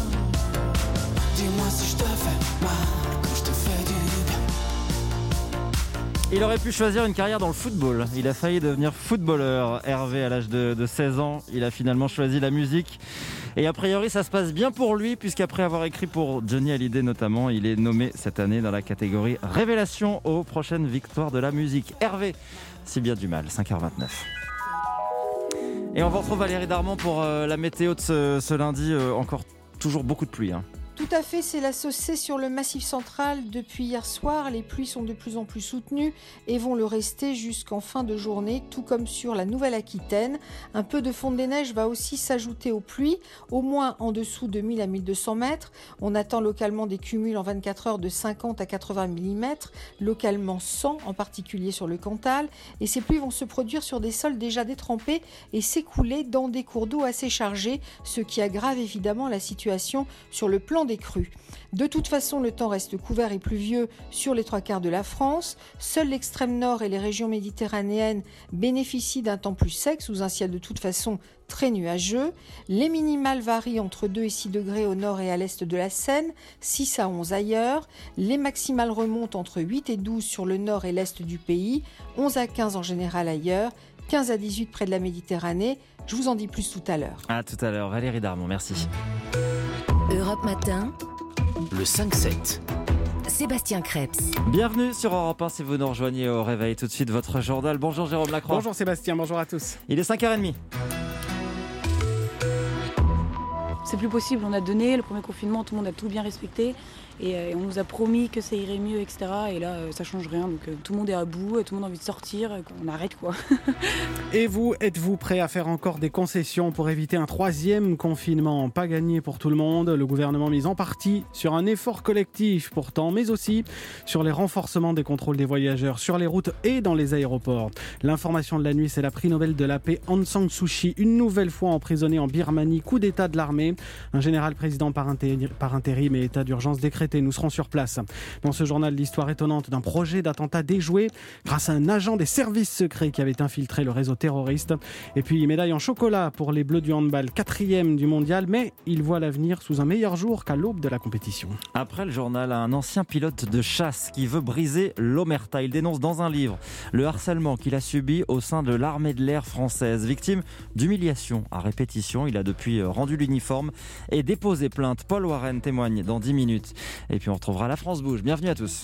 Dis-moi si je te fais mal, quand je te fais du bien. Il aurait pu choisir une carrière dans le football. Il a failli devenir footballeur. Hervé, à l'âge de, de seize ans, il a finalement choisi la musique. Et a priori, ça se passe bien pour lui, puisqu'après avoir écrit pour Johnny Hallyday notamment, il est nommé cette année dans la catégorie Révélation aux prochaines victoires de la musique. Hervé, si bien du mal, cinq heures vingt-neuf. Et on vous retrouve Valérie Darmon pour euh, la météo de ce, ce lundi. Euh, encore toujours beaucoup de pluie, hein. Tout à fait, c'est la saucée sur le Massif central depuis hier soir. Les pluies sont de plus en plus soutenues et vont le rester jusqu'en fin de journée, tout comme sur la Nouvelle-Aquitaine. Un peu de fonte des neiges va aussi s'ajouter aux pluies, au moins en dessous de mille à mille deux cents mètres. On attend localement des cumuls en vingt-quatre heures de cinquante à quatre-vingts millimètres, localement cent, en particulier sur le Cantal. Et ces pluies vont se produire sur des sols déjà détrempés et s'écouler dans des cours d'eau assez chargés, ce qui aggrave évidemment la situation sur le plan des crues. De toute façon, le temps reste couvert et pluvieux sur les trois quarts de la France. Seul l'extrême nord et les régions méditerranéennes bénéficient d'un temps plus sec sous un ciel de toute façon très nuageux. Les minimales varient entre deux et six degrés au nord et à l'est de la Seine, six à onze ailleurs. Les maximales remontent entre huit et douze sur le nord et l'est du pays, onze à quinze en général ailleurs, quinze à dix-huit près de la Méditerranée. Je vous en dis plus tout à l'heure. À tout à l'heure, Valérie Darmon, merci. Europe Matin, le cinq sept. Sébastien Krebs. Bienvenue sur Europe un si vous nous rejoignez au réveil. Tout de suite votre journal. Bonjour Jérôme Lacroix. Bonjour Sébastien, bonjour à tous. Il est cinq heures trente. C'est plus possible, on a donné, le premier confinement, tout le monde a tout bien respecté. Et, euh, et on nous a promis que ça irait mieux, et cetera. Et là, euh, ça change rien. Donc euh, tout le monde est à bout, tout le monde a envie de sortir. On arrête quoi. Et vous, êtes-vous prêt à faire encore des concessions pour éviter un troisième confinement ? Pas gagné pour tout le monde. Le gouvernement mise en partie sur un effort collectif pourtant, mais aussi sur les renforcements des contrôles des voyageurs sur les routes et dans les aéroports. L'information de la nuit, c'est la prix Nobel de la paix Aung San Suu Kyi, une nouvelle fois emprisonnée en Birmanie, coup d'état de l'armée. Un général président par, intér- par intérim et état d'urgence décrété. Nous serons sur place. Dans ce journal, l'histoire étonnante d'un projet d'attentat déjoué grâce à un agent des services secrets qui avait infiltré le réseau terroriste. Et puis, médaille en chocolat pour les Bleus du handball, quatrième du mondial, mais ils voient l'avenir sous un meilleur jour qu'à l'aube de la compétition. Après le journal, un ancien pilote de chasse qui veut briser l'omerta. Il dénonce dans un livre le harcèlement qu'il a subi au sein de l'armée de l'air française. Victime d'humiliation à répétition, il a depuis rendu l'uniforme et déposé plainte. Paul Warren témoigne dans dix minutes. Et puis on retrouvera La France Bouge. Bienvenue à tous.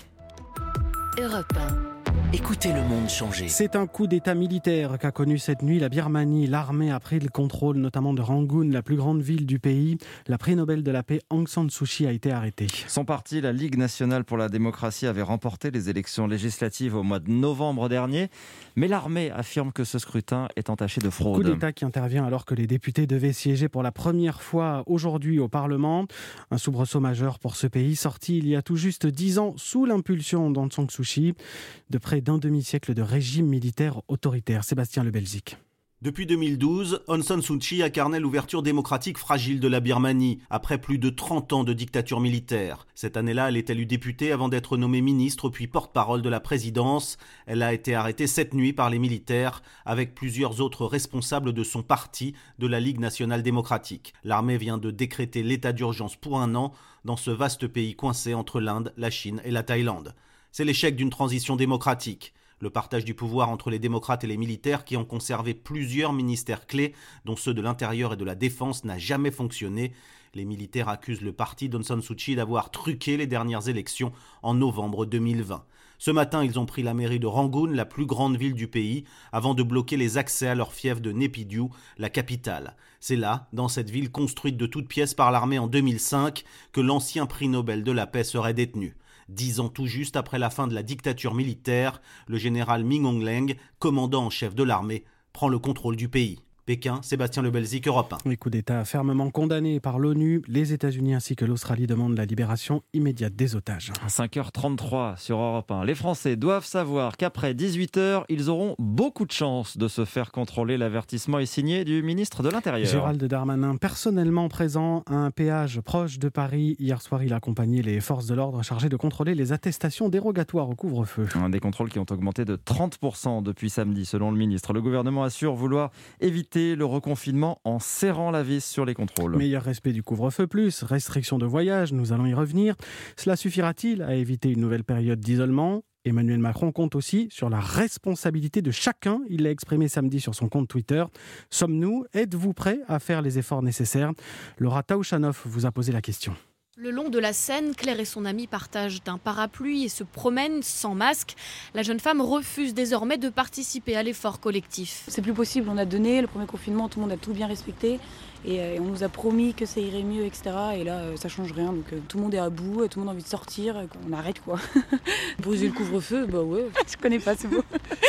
Europe un. Écoutez le monde changer. C'est un coup d'état militaire qu'a connu cette nuit la Birmanie. L'armée a pris le contrôle notamment de Rangoon, la plus grande ville du pays. La prix Nobel de la paix Aung San Suu Kyi a été arrêtée. Son parti, la Ligue nationale pour la démocratie, avait remporté les élections législatives au mois de novembre dernier. Mais l'armée affirme que ce scrutin est entaché de fraude. Coup d'état qui intervient alors que les députés devaient siéger pour la première fois aujourd'hui au Parlement. Un soubresaut majeur pour ce pays, sorti il y a tout juste dix ans sous l'impulsion d'Aung San Suu Kyi, de près d'un demi-siècle de régime militaire autoritaire. Sébastien Le Belzic. Depuis deux mille douze, Aung San Suu Kyi incarnait l'ouverture démocratique fragile de la Birmanie, après plus de trente ans de dictature militaire. Cette année-là, elle est élue députée avant d'être nommée ministre puis porte-parole de la présidence. Elle a été arrêtée cette nuit par les militaires, avec plusieurs autres responsables de son parti, de la Ligue nationale démocratique. L'armée vient de décréter l'état d'urgence pour un an dans ce vaste pays coincé entre l'Inde, la Chine et la Thaïlande. C'est l'échec d'une transition démocratique. Le partage du pouvoir entre les démocrates et les militaires qui ont conservé plusieurs ministères clés, dont ceux de l'intérieur et de la défense, n'a jamais fonctionné. Les militaires accusent le parti d'Aung San Suu Kyi d'avoir truqué les dernières élections en novembre deux mille vingt. Ce matin, ils ont pris la mairie de Rangoon, la plus grande ville du pays, avant de bloquer les accès à leur fief de Naypyidaw, la capitale. C'est là, dans cette ville construite de toutes pièces par l'armée en deux mille cinq, que l'ancien prix Nobel de la paix serait détenu. Dix ans tout juste après la fin de la dictature militaire, le général Min Aung Hlaing, commandant en chef de l'armée, prend le contrôle du pays. Pékin, Sébastien Le Belzic, Europe un. Les coups d'État fermement condamnés par l'ONU, les États-Unis ainsi que l'Australie demandent la libération immédiate des otages. cinq heures trente-trois sur Europe un. Les Français doivent savoir qu'après dix-huit heures, ils auront beaucoup de chance de se faire contrôler. L'avertissement est signé du ministre de l'Intérieur. Gérald Darmanin, personnellement présent à un péage proche de Paris. Hier soir, il a accompagné les forces de l'ordre chargées de contrôler les attestations dérogatoires au couvre-feu. Des contrôles qui ont augmenté de trente pour cent depuis samedi, selon le ministre. Le gouvernement assure vouloir éviter le reconfinement en serrant la vis sur les contrôles. Meilleur respect du couvre-feu plus, restriction de voyage, nous allons y revenir. Cela suffira-t-il à éviter une nouvelle période d'isolement ? Emmanuel Macron compte aussi sur la responsabilité de chacun. Il l'a exprimé samedi sur son compte Twitter. Sommes-nous, êtes-vous prêts à faire les efforts nécessaires ? Laura Taouchanoff vous a posé la question. Le long de la Seine, Claire et son amie partagent un parapluie et se promènent sans masque. La jeune femme refuse désormais de participer à l'effort collectif. C'est plus possible, on a donné, le premier confinement, tout le monde a tout bien respecté. Et, euh, et on nous a promis que ça irait mieux, et cetera. Et là, euh, ça change rien. Donc euh, tout le monde est à bout, tout le monde a envie de sortir. Euh, on arrête quoi. Briser le couvre-feu, bah ouais, je connais pas, c'est beau.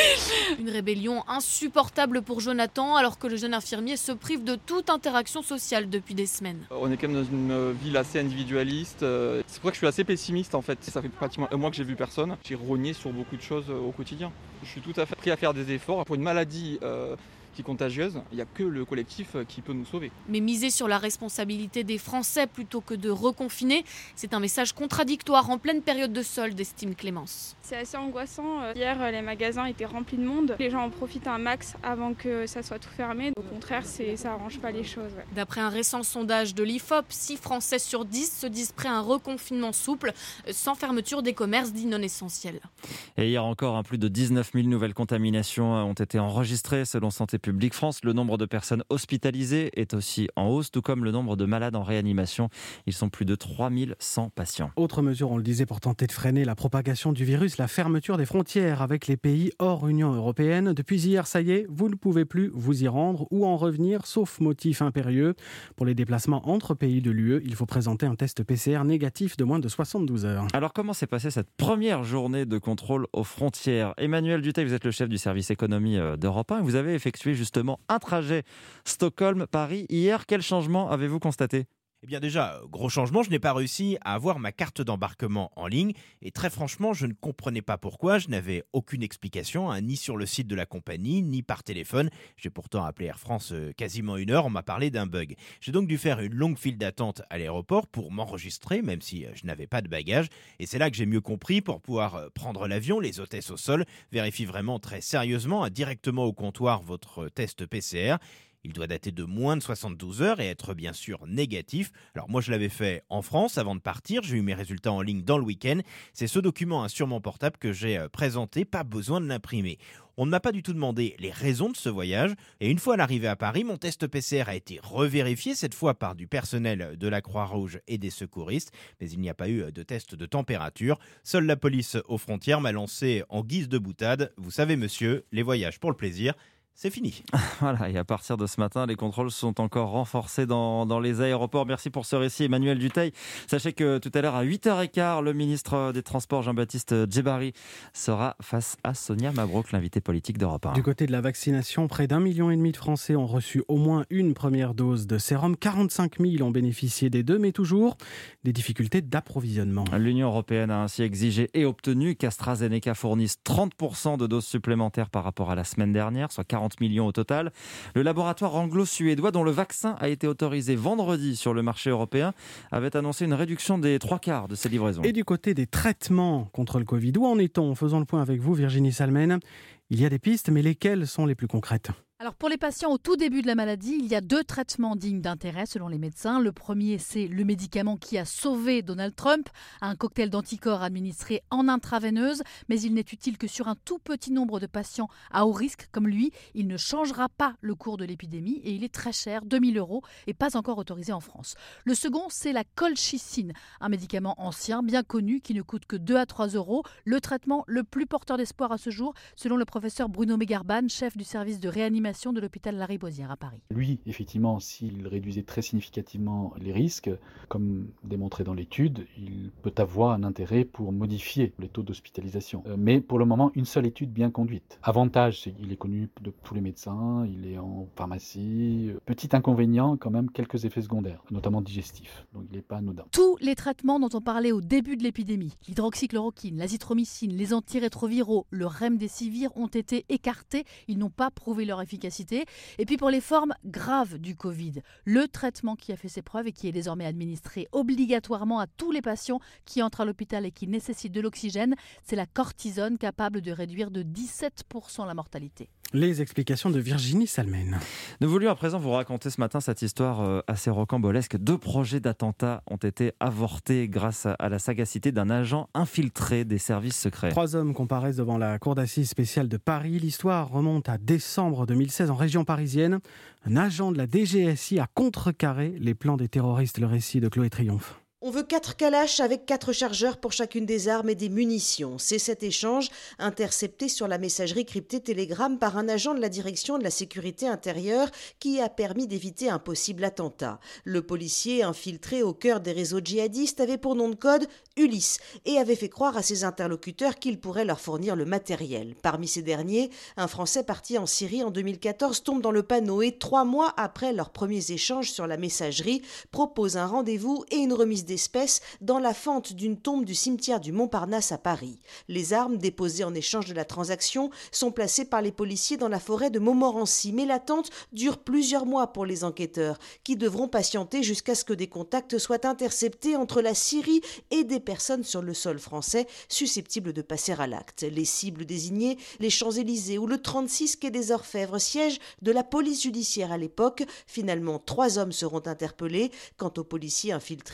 Une rébellion insupportable pour Jonathan, alors que le jeune infirmier se prive de toute interaction sociale depuis des semaines. On est quand même dans une ville assez individualiste. C'est pour ça que je suis assez pessimiste en fait. Ça fait pratiquement un mois que j'ai vu personne. J'ai rogné sur beaucoup de choses au quotidien. Je suis tout à fait prêt à faire des efforts pour une maladie euh, qui est contagieuse. Il n'y a que le collectif qui peut nous sauver. Mais miser sur la responsabilité des Français plutôt que de reconfiner, c'est un message contradictoire en pleine période de solde, estime Clémence. C'est assez angoissant. Hier, les magasins étaient remplis de monde. Les gens en profitent un max avant que ça soit tout fermé. Au contraire, c'est, ça n'arrange pas les choses. Ouais. D'après un récent sondage de l'I F O P, six Français sur dix se disent prêts à un reconfinement souple, sans fermeture des commerces dits non essentiels. Et hier encore, hein, plus de dix-neuf mille nouvelles contaminations ont été enregistrées selon Santé publique. Public France. Le nombre de personnes hospitalisées est aussi en hausse, tout comme le nombre de malades en réanimation. Ils sont plus de trois mille cent patients. Autre mesure, on le disait, pour tenter de freiner la propagation du virus, la fermeture des frontières avec les pays hors Union européenne. Depuis hier, ça y est, vous ne pouvez plus vous y rendre ou en revenir, sauf motif impérieux. Pour les déplacements entre pays de l'U E, il faut présenter un test P C R négatif de moins de soixante-douze heures. Alors comment s'est passée cette première journée de contrôle aux frontières ? Emmanuel Dutheil, vous êtes le chef du service économie d'Europe un et vous avez effectué justement un trajet Stockholm-Paris hier. Quel changement avez-vous constaté ? Eh bien déjà, gros changement, je n'ai pas réussi à avoir ma carte d'embarquement en ligne et très franchement, je ne comprenais pas pourquoi, je n'avais aucune explication, hein, ni sur le site de la compagnie, ni par téléphone. J'ai pourtant appelé Air France euh, quasiment une heure, on m'a parlé d'un bug. J'ai donc dû faire une longue file d'attente à l'aéroport pour m'enregistrer, même si euh, je n'avais pas de bagages. Et c'est là que j'ai mieux compris, pour pouvoir euh, prendre l'avion, les hôtesses au sol vérifient vraiment très sérieusement, hein, directement au comptoir, votre test P C R. Il doit dater de moins de soixante-douze heures et être bien sûr négatif. Alors moi je l'avais fait en France avant de partir, j'ai eu mes résultats en ligne dans le week-end. C'est ce document hein, sur mon portable que j'ai présenté, pas besoin de l'imprimer. On ne m'a pas du tout demandé les raisons de ce voyage et une fois à l'arrivée à Paris, mon test P C R a été revérifié, cette fois par du personnel de la Croix-Rouge et des secouristes, mais il n'y a pas eu de test de température. Seule la police aux frontières m'a lancé en guise de boutade. Vous savez monsieur, les voyages pour le plaisir, c'est fini. Voilà, et à partir de ce matin, les contrôles sont encore renforcés dans, dans les aéroports. Merci pour ce récit, Emmanuel Dutheil. Sachez que tout à l'heure, à huit heures quinze, le ministre des Transports, Jean-Baptiste Djebbari, sera face à Sonia Mabrouk, l'invitée politique d'Europe un. Du côté de la vaccination, près d'un million et demi de Français ont reçu au moins une première dose de sérum. quarante-cinq mille ont bénéficié des deux, mais toujours des difficultés d'approvisionnement. L'Union européenne a ainsi exigé et obtenu qu'AstraZeneca fournisse trente pour cent de doses supplémentaires par rapport à la semaine dernière, soit quarante millions au total. Le laboratoire anglo-suédois, dont le vaccin a été autorisé vendredi sur le marché européen, avait annoncé une réduction des trois quarts de ses livraisons. Et du côté des traitements contre le Covid, où en est-on ? Faisons le point avec vous, Virginie Salmen. Il y a des pistes, mais lesquelles sont les plus concrètes ? Alors pour les patients au tout début de la maladie, il y a deux traitements dignes d'intérêt selon les médecins. Le premier, c'est le médicament qui a sauvé Donald Trump, un cocktail d'anticorps administré en intraveineuse, mais il n'est utile que sur un tout petit nombre de patients à haut risque comme lui. Il ne changera pas le cours de l'épidémie et il est très cher, deux mille euros, et pas encore autorisé en France. Le second, c'est la colchicine, un médicament ancien, bien connu, qui ne coûte que deux à trois euros. Le traitement le plus porteur d'espoir à ce jour, selon le professeur Bruno Megarban, chef du service de réanimation de l'hôpital Lariboisière à Paris. Lui, effectivement, s'il réduisait très significativement les risques, comme démontré dans l'étude, il peut avoir un intérêt pour modifier les taux d'hospitalisation. Mais pour le moment, une seule étude bien conduite. Avantage, c'est qu'il est connu de tous les médecins, il est en pharmacie. Petit inconvénient, quand même, quelques effets secondaires, notamment digestifs. Donc il n'est pas anodin. Tous les traitements dont on parlait au début de l'épidémie, l'hydroxychloroquine, l'azithromycine, les antirétroviraux, le remdesivir ont été écartés. Ils n'ont pas prouvé leur efficacité. Et puis pour les formes graves du Covid, le traitement qui a fait ses preuves et qui est désormais administré obligatoirement à tous les patients qui entrent à l'hôpital et qui nécessitent de l'oxygène, c'est la cortisone, capable de réduire de dix-sept pour cent la mortalité. Les explications de Virginie Salmen. Nous voulions à présent vous raconter ce matin cette histoire assez rocambolesque. Deux projets d'attentat ont été avortés grâce à la sagacité d'un agent infiltré des services secrets. Trois hommes comparaissent devant la cour d'assises spéciale de Paris. L'histoire remonte à décembre deux mille seize en région parisienne. Un agent de la D G S I a contrecarré les plans des terroristes. Le récit de Chloé Triomphe. On veut quatre calaches avec quatre chargeurs pour chacune des armes et des munitions. C'est cet échange intercepté sur la messagerie cryptée Telegram par un agent de la direction de la sécurité intérieure qui a permis d'éviter un possible attentat. Le policier infiltré au cœur des réseaux djihadistes avait pour nom de code Ulysse et avait fait croire à ses interlocuteurs qu'il pourrait leur fournir le matériel. Parmi ces derniers, un Français parti en Syrie en deux mille quatorze tombe dans le panneau et trois mois après leurs premiers échanges sur la messagerie, propose un rendez-vous et une remise d'espèces dans la fente d'une tombe du cimetière du Montparnasse à Paris. Les armes déposées en échange de la transaction sont placées par les policiers dans la forêt de Montmorency, mais l'attente dure plusieurs mois pour les enquêteurs, qui devront patienter jusqu'à ce que des contacts soient interceptés entre la Syrie et des personnes sur le sol français susceptibles de passer à l'acte. Les cibles désignées, les Champs-Élysées ou le trente-six quai des Orfèvres, siège de la police judiciaire à l'époque. Finalement, trois hommes seront interpellés. Quant aux policiers infiltrés,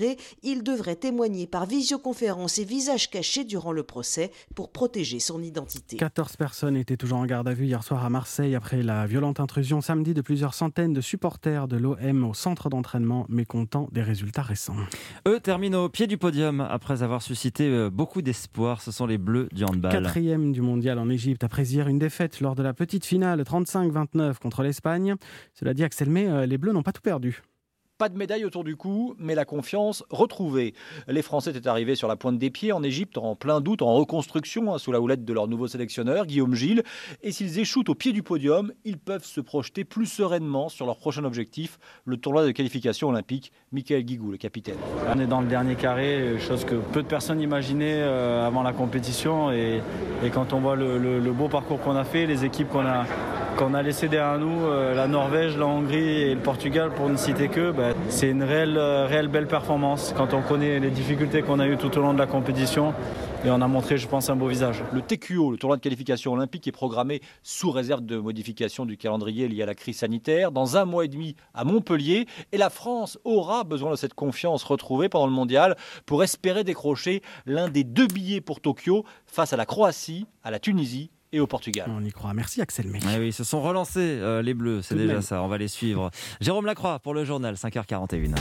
Il devrait témoigner par visioconférence et visage caché durant le procès pour protéger son identité. quatorze personnes étaient toujours en garde à vue hier soir à Marseille après la violente intrusion samedi de plusieurs centaines de supporters de l'O M au centre d'entraînement, mécontents des résultats récents. Eux terminent au pied du podium après avoir suscité beaucoup d'espoir. Ce sont les Bleus du handball. Quatrième du mondial en Égypte après hier une défaite lors de la petite finale trente-cinq vingt-neuf contre l'Espagne. Cela dit, Axel May, les Bleus n'ont pas tout perdu. Pas de médaille autour du cou, mais la confiance retrouvée. Les Français étaient arrivés sur la pointe des pieds en Égypte, en plein doute, en reconstruction, hein, sous la houlette de leur nouveau sélectionneur, Guillaume Gilles. Et s'ils échouent au pied du podium, ils peuvent se projeter plus sereinement sur leur prochain objectif, le tournoi de qualification olympique. Michael Guigou, le capitaine. On est dans le dernier carré, chose que peu de personnes imaginaient euh, avant la compétition. Et, et quand on voit le, le, le beau parcours qu'on a fait, les équipes qu'on a, qu'on a laissées derrière nous, euh, la Norvège, la Hongrie et le Portugal, pour ne citer que, bah, c'est une réelle, réelle belle performance quand on connaît les difficultés qu'on a eues tout au long de la compétition. Et on a montré, je pense, un beau visage. Le T Q O, le tournoi de qualification olympique, est programmé sous réserve de modification du calendrier lié à la crise sanitaire, dans un mois et demi à Montpellier. Et la France aura besoin de cette confiance retrouvée pendant le mondial pour espérer décrocher l'un des deux billets pour Tokyo face à la Croatie, à la Tunisie et au Portugal. On y croit. Merci Axel May. Ah oui, ils se sont relancés, euh, les Bleus, c'est Tout déjà ça, on va les suivre. Jérôme Lacroix pour le journal, cinq heures quarante et une.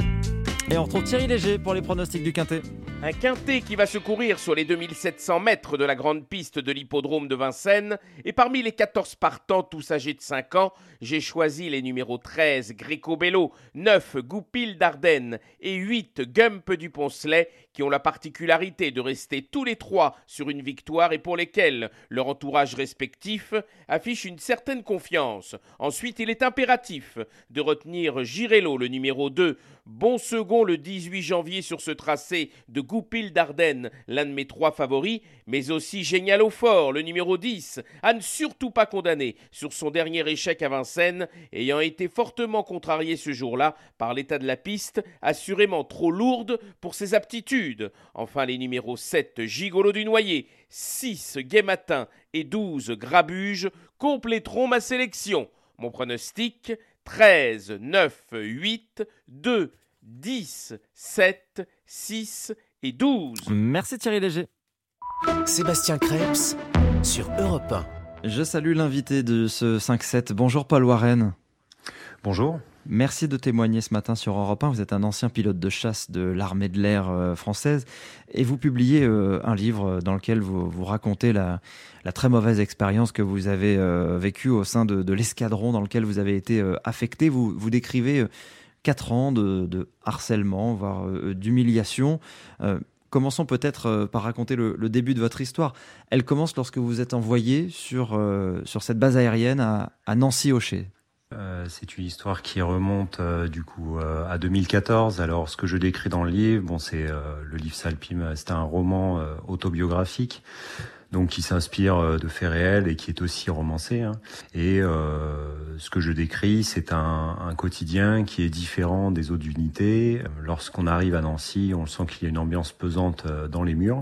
Et on retrouve Thierry Léger pour les pronostics du Quintet. Un Quintet qui va se courir sur les deux mille sept cents mètres de la grande piste de l'hippodrome de Vincennes. Et parmi les quatorze partants, tous âgés de cinq ans, j'ai choisi les numéros treize, Greco Bello, neuf, Goupil d'Ardenne et huit, Gump du Poncelet, qui ont la particularité de rester tous les trois sur une victoire et pour lesquels leur entourage respectif affiche une certaine confiance. Ensuite, il est impératif de retenir Girello, le numéro deux, bon second le dix-huit janvier sur ce tracé de Goupil d'Ardenne, l'un de mes trois favoris, mais aussi Génial au Fort, le numéro dix, à ne surtout pas condamner sur son dernier échec à Vincennes, ayant été fortement contrarié ce jour-là par l'état de la piste, assurément trop lourde pour ses aptitudes. Enfin, les numéros sept, Gigolo du Noyer, six, Gai Matin et douze, Grabuge, compléteront ma sélection. Mon pronostic, treize, neuf, huit, deux, dix, sept, six et douze. Merci Thierry Léger. Sébastien Krebs sur Europe un. Je salue l'invité de ce cinq sept. Bonjour Paul Warren. Bonjour. Merci de témoigner ce matin sur Europe un. Vous êtes un ancien pilote de chasse de l'armée de l'air euh, française et vous publiez euh, un livre dans lequel vous, vous racontez la, la très mauvaise expérience que vous avez euh, vécue au sein de, de l'escadron dans lequel vous avez été euh, affecté. Vous, vous décrivez euh, quatre ans de, de harcèlement, voire euh, d'humiliation. Euh, commençons peut-être euh, par raconter le, le début de votre histoire. Elle commence lorsque vous êtes envoyé sur, euh, sur cette base aérienne à, à Nancy-Ochet. Euh, c'est une histoire qui remonte euh, du coup euh, à deux mille quatorze. Alors ce que je décris dans le livre, bon c'est euh, le livre Salpim, c'est un roman euh, autobiographique, donc qui s'inspire euh, de faits réels et qui est aussi romancé. Hein. Et euh, ce que je décris, c'est un, un quotidien qui est différent des autres unités. Lorsqu'on arrive à Nancy, on sent qu'il y a une ambiance pesante euh, dans les murs.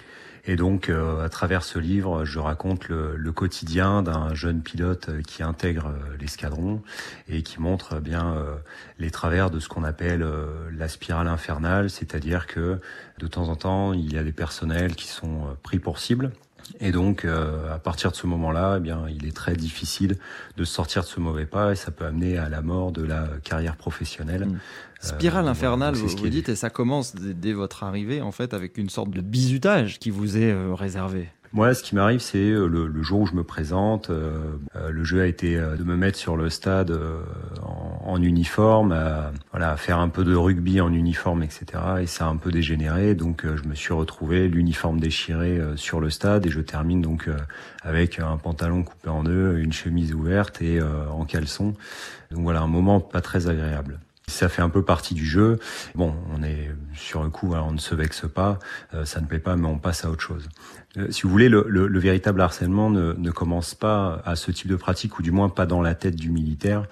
Et donc, euh, à travers ce livre, je raconte le, le quotidien d'un jeune pilote qui intègre euh, l'escadron et qui montre euh, bien euh, les travers de ce qu'on appelle euh, la spirale infernale, c'est-à-dire que de temps en temps, il y a des personnels qui sont euh, pris pour cible. Et donc, euh, à partir de ce moment-là, eh bien, il est très difficile de sortir de ce mauvais pas et ça peut amener à la mort de la carrière professionnelle. Mmh. Spirale euh, infernale, voilà, vous, vous dites, et ça commence dès, dès votre arrivée, en fait, avec une sorte de bizutage qui vous est euh, réservé. Moi, ce qui m'arrive, c'est le, le jour où je me présente. Euh, le jeu a été de me mettre sur le stade euh, en, en uniforme, à, voilà, à faire un peu de rugby en uniforme, et cetera. Et ça a un peu dégénéré, donc euh, je me suis retrouvé l'uniforme déchiré euh, sur le stade et je termine donc euh, avec un pantalon coupé en deux, une chemise ouverte et euh, en caleçon. Donc voilà, un moment pas très agréable. Ça fait un peu partie du jeu. Bon, on est sur le coup, voilà, on ne se vexe pas, euh, ça ne plaît pas, mais on passe à autre chose. Euh, si vous voulez, le, le, le véritable harcèlement ne, ne commence pas à ce type de pratique, ou du moins pas dans la tête du militaire.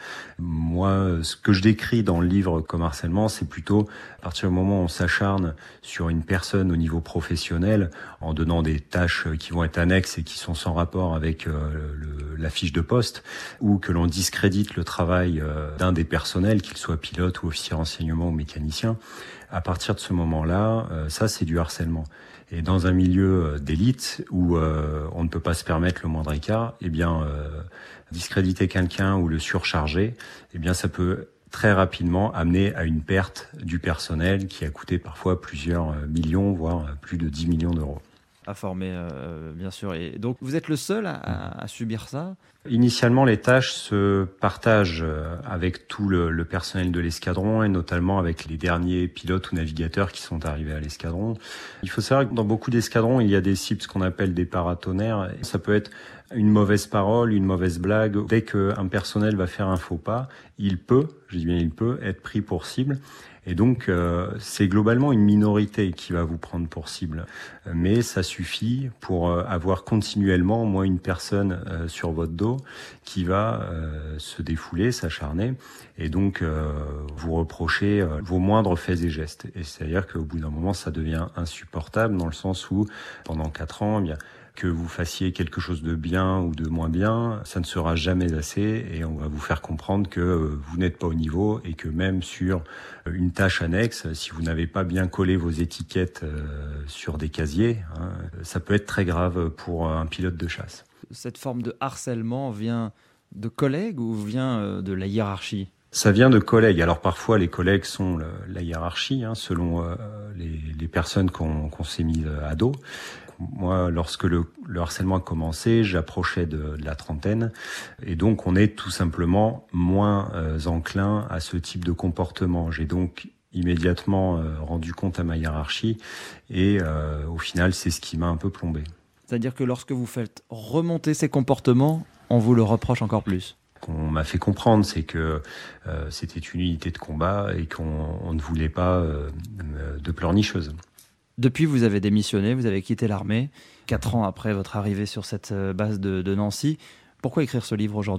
Moi, ce que je décris dans le livre comme harcèlement, c'est plutôt à partir du moment où on s'acharne sur une personne au niveau professionnel, en donnant des tâches qui vont être annexes et qui sont sans rapport avec euh, le, la fiche de poste, ou que l'on discrédite le travail euh, d'un des personnels, qu'il soit pilote ou officier renseignement ou mécanicien. À partir de ce moment-là, euh, ça c'est du harcèlement. Et dans un milieu d'élite où euh, on ne peut pas se permettre le moindre écart, eh bien euh, discréditer quelqu'un ou le surcharger, eh bien ça peut très rapidement amener à une perte du personnel qui a coûté parfois plusieurs millions, voire plus de dix millions d'euros. À former, euh, bien sûr. Et donc, vous êtes le seul à, à, à subir ça ? Initialement, les tâches se partagent avec tout le, le personnel de l'escadron et notamment avec les derniers pilotes ou navigateurs qui sont arrivés à l'escadron. Il faut savoir que dans beaucoup d'escadrons, il y a des cibles, ce qu'on appelle des paratonnerres. Ça peut être une mauvaise parole, une mauvaise blague. Dès qu'un personnel va faire un faux pas, il peut, je dis bien il peut, être pris pour cible. Et donc, euh, c'est globalement une minorité qui va vous prendre pour cible. Mais ça suffit pour euh, avoir continuellement au moins une personne euh, sur votre dos qui va euh, se défouler, s'acharner, et donc euh, vous reprocher euh, vos moindres faits et gestes. Et c'est-à-dire qu'au bout d'un moment, ça devient insupportable dans le sens où, pendant quatre ans, eh bien, que vous fassiez quelque chose de bien ou de moins bien, ça ne sera jamais assez et on va vous faire comprendre que vous n'êtes pas au niveau et que même sur une tâche annexe, si vous n'avez pas bien collé vos étiquettes sur des casiers, hein, ça peut être très grave pour un pilote de chasse. Cette forme de harcèlement vient de collègues ou vient de la hiérarchie ? Ça vient de collègues. Alors parfois les collègues sont le, la hiérarchie, hein, selon euh, les, les personnes qu'on, qu'on s'est mis à dos. Moi, lorsque le, le harcèlement a commencé, j'approchais de, de la trentaine, et donc on est tout simplement moins euh, enclin à ce type de comportement. J'ai donc immédiatement euh, rendu compte à ma hiérarchie, et euh, au final, c'est ce qui m'a un peu plombé. C'est-à-dire que lorsque vous faites remonter ces comportements, on vous le reproche encore plus ? Qu'on m'a fait comprendre, c'est que euh, c'était une unité de combat et qu'on on ne voulait pas euh, de pleurnicheuse. Depuis, vous avez démissionné, vous avez quitté l'armée, quatre ans après votre arrivée sur cette base de, de Nancy. Pourquoi écrire ce livre aujourd'hui ?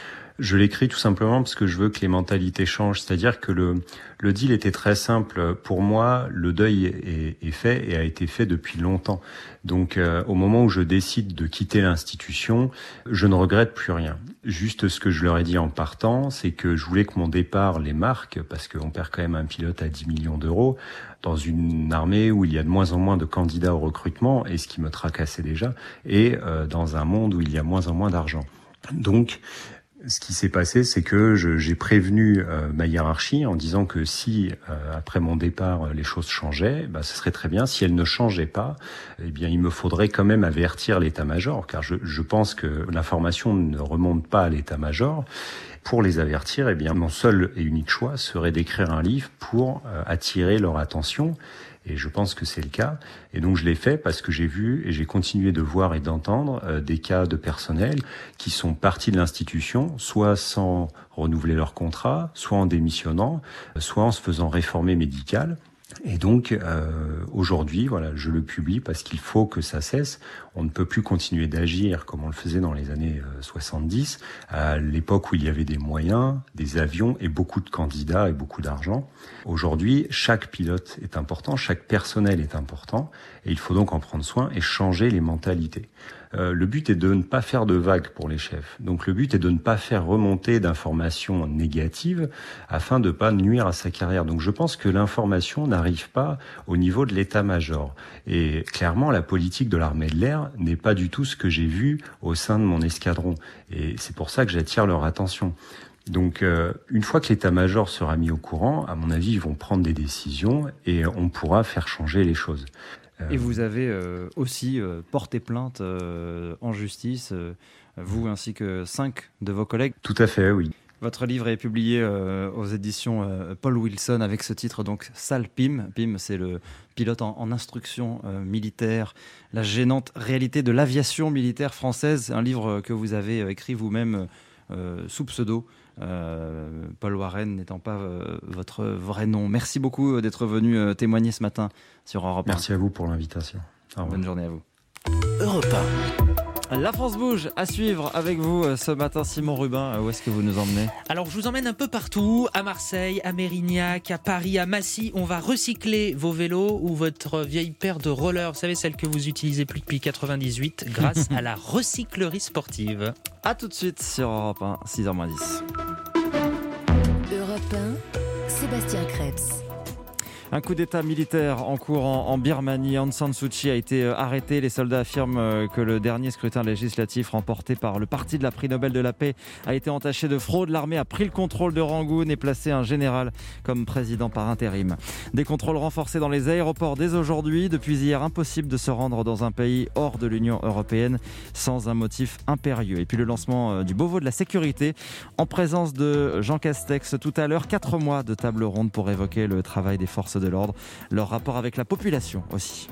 Je l'écris tout simplement parce que je veux que les mentalités changent. C'est-à-dire que le, le deal était très simple. Pour moi, le deuil est, est fait et a été fait depuis longtemps. Donc, euh, au moment où je décide de quitter l'institution, je ne regrette plus rien. Juste ce que je leur ai dit en partant, c'est que je voulais que mon départ les marque, parce qu'on perd quand même un pilote à dix millions d'euros, dans une armée où il y a de moins en moins de candidats au recrutement, et ce qui me tracassait déjà, et euh, dans un monde où il y a moins en moins d'argent. Donc, ce qui s'est passé, c'est que je, j'ai prévenu euh, ma hiérarchie en disant que si, euh, après mon départ, les choses changeaient, bah, ce serait très bien. Si elles ne changeaient pas, eh bien, il me faudrait quand même avertir l'état-major, car je, je pense que l'information ne remonte pas à l'état-major. Pour les avertir, eh bien, mon seul et unique choix serait d'écrire un livre pour euh, attirer leur attention. Et je pense que c'est le cas. Et donc je l'ai fait parce que j'ai vu et j'ai continué de voir et d'entendre euh, des cas de personnel qui sont partis de l'institution, soit sans renouveler leur contrat, soit en démissionnant, soit en se faisant réformer médical. Et donc euh, aujourd'hui, voilà, je le publie parce qu'il faut que ça cesse. On ne peut plus continuer d'agir comme on le faisait dans les années euh, soixante-dix, à l'époque où il y avait des moyens, des avions et beaucoup de candidats et beaucoup d'argent. Aujourd'hui, chaque pilote est important, chaque personnel est important, et il faut donc en prendre soin et changer les mentalités. Euh, le but est de ne pas faire de vagues pour les chefs. Donc le but est de ne pas faire remonter d'informations négatives afin de ne pas nuire à sa carrière. Donc je pense que l'information n'arrive pas au niveau de l'état-major. Et clairement, la politique de l'armée de l'air n'est pas du tout ce que j'ai vu au sein de mon escadron. Et c'est pour ça que j'attire leur attention. Donc, euh, une fois que l'état-major sera mis au courant, à mon avis, ils vont prendre des décisions et on pourra faire changer les choses. Euh... Et vous avez euh, aussi euh, porté plainte euh, en justice, euh, vous ainsi que cinq de vos collègues. Tout à fait, oui. Votre livre est publié euh, aux éditions euh, Paul Wilson avec ce titre, donc Sale P I M. P I M, c'est le pilote en, en instruction euh, militaire, la gênante réalité de l'aviation militaire française. Un livre que vous avez écrit vous-même euh, sous pseudo. Euh, Paul Warren n'étant pas euh, votre vrai nom. Merci beaucoup d'être venu euh, témoigner ce matin sur Europe un. Merci à vous pour l'invitation. Bonne journée à vous. Europe un. La France bouge à suivre avec vous ce matin. Simon Rubin, où est-ce que vous nous emmenez ? Alors je vous emmène un peu partout, à Marseille, à Mérignac, à Paris, à Massy. On va recycler vos vélos ou votre vieille paire de rollers, vous savez, celle que vous utilisez plus depuis quatre-vingt-dix-huit, grâce à la recyclerie sportive. A tout de suite sur Europe un, six heures moins dix. Europe un, Sébastien Krebs. Un coup d'état militaire en cours en, en Birmanie. Aung San Suu Kyi a été arrêté. Les soldats affirment que le dernier scrutin législatif remporté par le parti de la prix Nobel de la paix a été entaché de fraude. L'armée a pris le contrôle de Rangoon et placé un général comme président par intérim. Des contrôles renforcés dans les aéroports dès aujourd'hui. Depuis hier, impossible de se rendre dans un pays hors de l'Union européenne sans un motif impérieux. Et puis le lancement du Beauvau de la sécurité en présence de Jean Castex tout à l'heure. Quatre mois de table ronde pour évoquer le travail des forces de l'ordre, leur rapport avec la population aussi.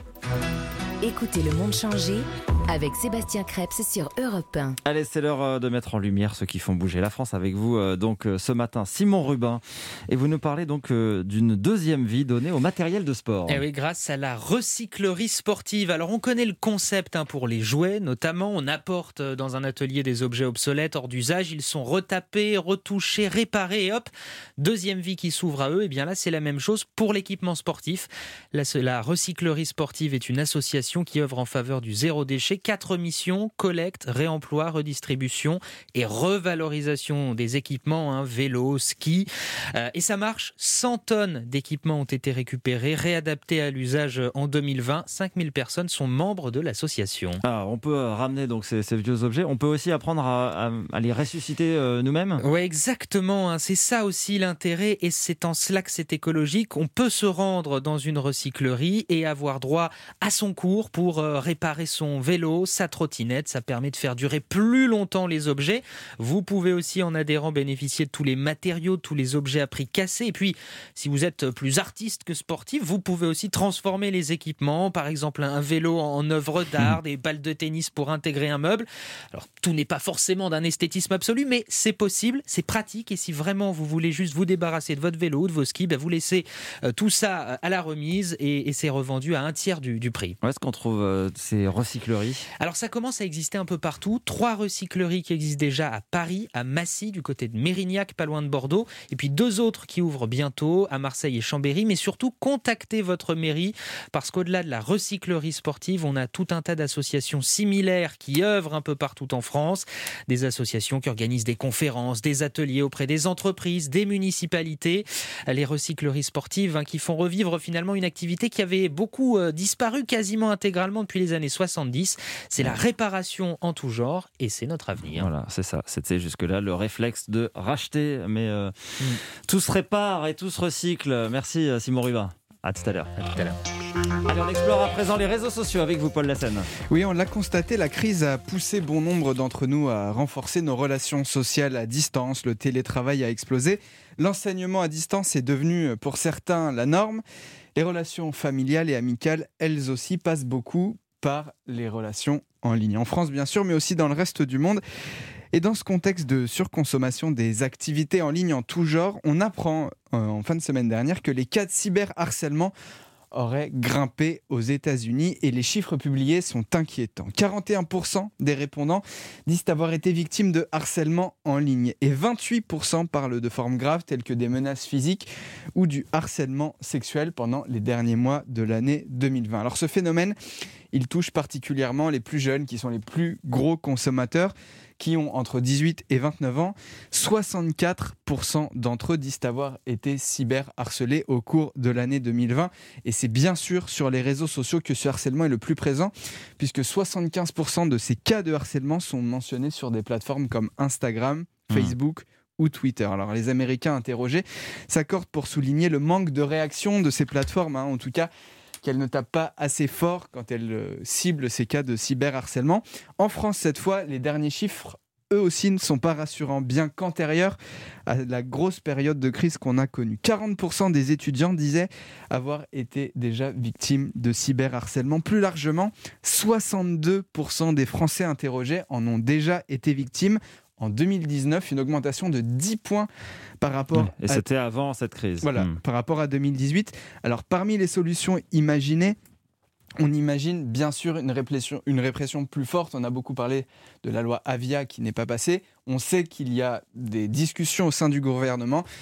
Écoutez le monde changer avec Sébastien Krebs sur Europe un. Allez, c'est l'heure de mettre en lumière ceux qui font bouger la France avec vous. Donc ce matin, Simon Rubin, et vous nous parlez donc d'une deuxième vie donnée au matériel de sport. Et oui, grâce à la recyclerie sportive. Alors on connaît le concept hein, pour les jouets, notamment on apporte dans un atelier des objets obsolètes hors d'usage, ils sont retapés, retouchés, réparés et hop, deuxième vie qui s'ouvre à eux. Et bien là, c'est la même chose pour l'équipement sportif. La, la recyclerie sportive est une association qui œuvre en faveur du zéro déchet. Quatre missions, collecte, réemploi, redistribution et revalorisation des équipements, hein, vélo, ski. Euh, et ça marche, cent tonnes d'équipements ont été récupérés, réadaptés à l'usage en deux mille vingt. cinq mille personnes sont membres de l'association. Alors, on peut ramener donc ces, ces vieux objets, on peut aussi apprendre à, à, à les ressusciter euh, nous-mêmes. Oui, exactement, hein, c'est ça aussi l'intérêt et c'est en cela que c'est écologique. On peut se rendre dans une recyclerie et avoir droit à son cours pour euh, réparer son vélo, sa trottinette. Ça permet de faire durer plus longtemps les objets. Vous pouvez aussi, en adhérant, bénéficier de tous les matériaux, tous les objets à prix cassé. Et puis, si vous êtes plus artiste que sportif, vous pouvez aussi transformer les équipements. Par exemple, un vélo en œuvre d'art, des balles de tennis pour intégrer un meuble. Alors, tout n'est pas forcément d'un esthétisme absolu, mais c'est possible, c'est pratique. Et si vraiment vous voulez juste vous débarrasser de votre vélo ou de vos skis, ben vous laissez euh, tout ça à la remise et, et c'est revendu à un tiers du, du prix. Où est-ce qu'on trouve euh, ces recycleries ? Alors ça commence à exister un peu partout. Trois recycleries qui existent déjà à Paris, à Massy, du côté de Mérignac, pas loin de Bordeaux. Et puis deux autres qui ouvrent bientôt à Marseille et Chambéry. Mais surtout, contactez votre mairie parce qu'au-delà de la recyclerie sportive, on a tout un tas d'associations similaires qui œuvrent un peu partout en France. Des associations qui organisent des conférences, des ateliers auprès des entreprises, des municipalités. Les recycleries sportives hein, qui font revivre finalement une activité qui avait beaucoup euh, disparu quasiment intégralement depuis les années soixante-dix. C'est la réparation en tout genre et c'est notre avenir. Voilà, c'est ça. C'était jusque-là le réflexe de racheter, mais euh, mm. tout se répare et tout se recycle. Merci Simon Rubin. À tout à l'heure. À tout à l'heure. Allez, on explore à présent les réseaux sociaux avec vous, Paul Lassène. Oui, on l'a constaté, la crise a poussé bon nombre d'entre nous à renforcer nos relations sociales à distance. Le télétravail a explosé. L'enseignement à distance est devenu pour certains la norme. Les relations familiales et amicales, elles aussi, passent beaucoup par les relations en ligne. En France, bien sûr, mais aussi dans le reste du monde. Et dans ce contexte de surconsommation des activités en ligne en tout genre, on apprend euh, en fin de semaine dernière que les cas de cyberharcèlement auraient grimpé aux États-Unis et les chiffres publiés sont inquiétants. quarante et un pour cent des répondants disent avoir été victimes de harcèlement en ligne et vingt-huit pour cent parlent de formes graves telles que des menaces physiques ou du harcèlement sexuel pendant les derniers mois de l'année deux mille vingt. Alors ce phénomène, il touche particulièrement les plus jeunes qui sont les plus gros consommateurs, qui ont entre dix-huit et vingt-neuf ans. soixante-quatre pour cent d'entre eux disent avoir été cyberharcelés au cours de l'année deux mille vingt. Et c'est bien sûr sur les réseaux sociaux que ce harcèlement est le plus présent, puisque soixante-quinze pour cent de ces cas de harcèlement sont mentionnés sur des plateformes comme Instagram, Facebook mmh. ou Twitter. Alors les Américains interrogés s'accordent pour souligner le manque de réaction de ces plateformes, hein, en tout cas qu'elles ne tapent pas assez fort quand elles euh, ciblent ces cas de cyberharcèlement. En France, cette fois, les derniers chiffres, eux aussi, ne sont pas rassurants, bien qu'antérieurs à la grosse période de crise qu'on a connue. quarante pour cent des étudiants disaient avoir été déjà victimes de cyberharcèlement. Plus largement, soixante-deux pour cent des Français interrogés en ont déjà été victimes. En deux mille dix-neuf, une augmentation de dix points par rapport Et à... c'était avant cette crise. Voilà, mmh. par rapport à deux mille dix-huit. Alors, parmi les solutions imaginées, on imagine bien sûr une répression, une répression plus forte. On a beaucoup parlé de la loi Avia qui n'est pas passée. On sait qu'il y a des discussions au sein du gouvernement.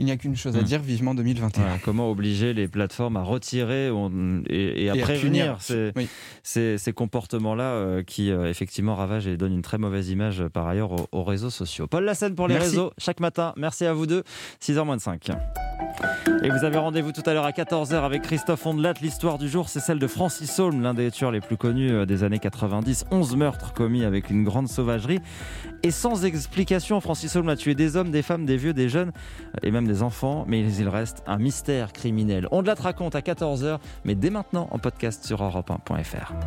il n'y a qu'une chose à Mmh. dire, vivement deux mille vingt et un. Voilà, comment obliger les plateformes à retirer on- et, et à Et à prévenir punir. ces, Oui. ces, ces comportements-là euh, qui euh, effectivement ravagent et donnent une très mauvaise image euh, par ailleurs aux, aux réseaux sociaux. Paul Lassène pour les Merci. réseaux, chaque matin. Merci à vous deux, six heures moins de cinq. Et vous avez rendez-vous tout à l'heure à quatorze heures avec Christophe Ondelat. L'histoire du jour, c'est celle de Francis Holm, l'un des tueurs les plus connus des années quatre-vingt-dix. onze meurtres commis avec une grande sauvagerie. Et sans explication, Francis Holm a tué des hommes, des femmes, des vieux, des jeunes et même des enfants. Mais il reste un mystère criminel. Ondelat raconte à quatorze heures, mais dès maintenant en podcast sur europe un point f r.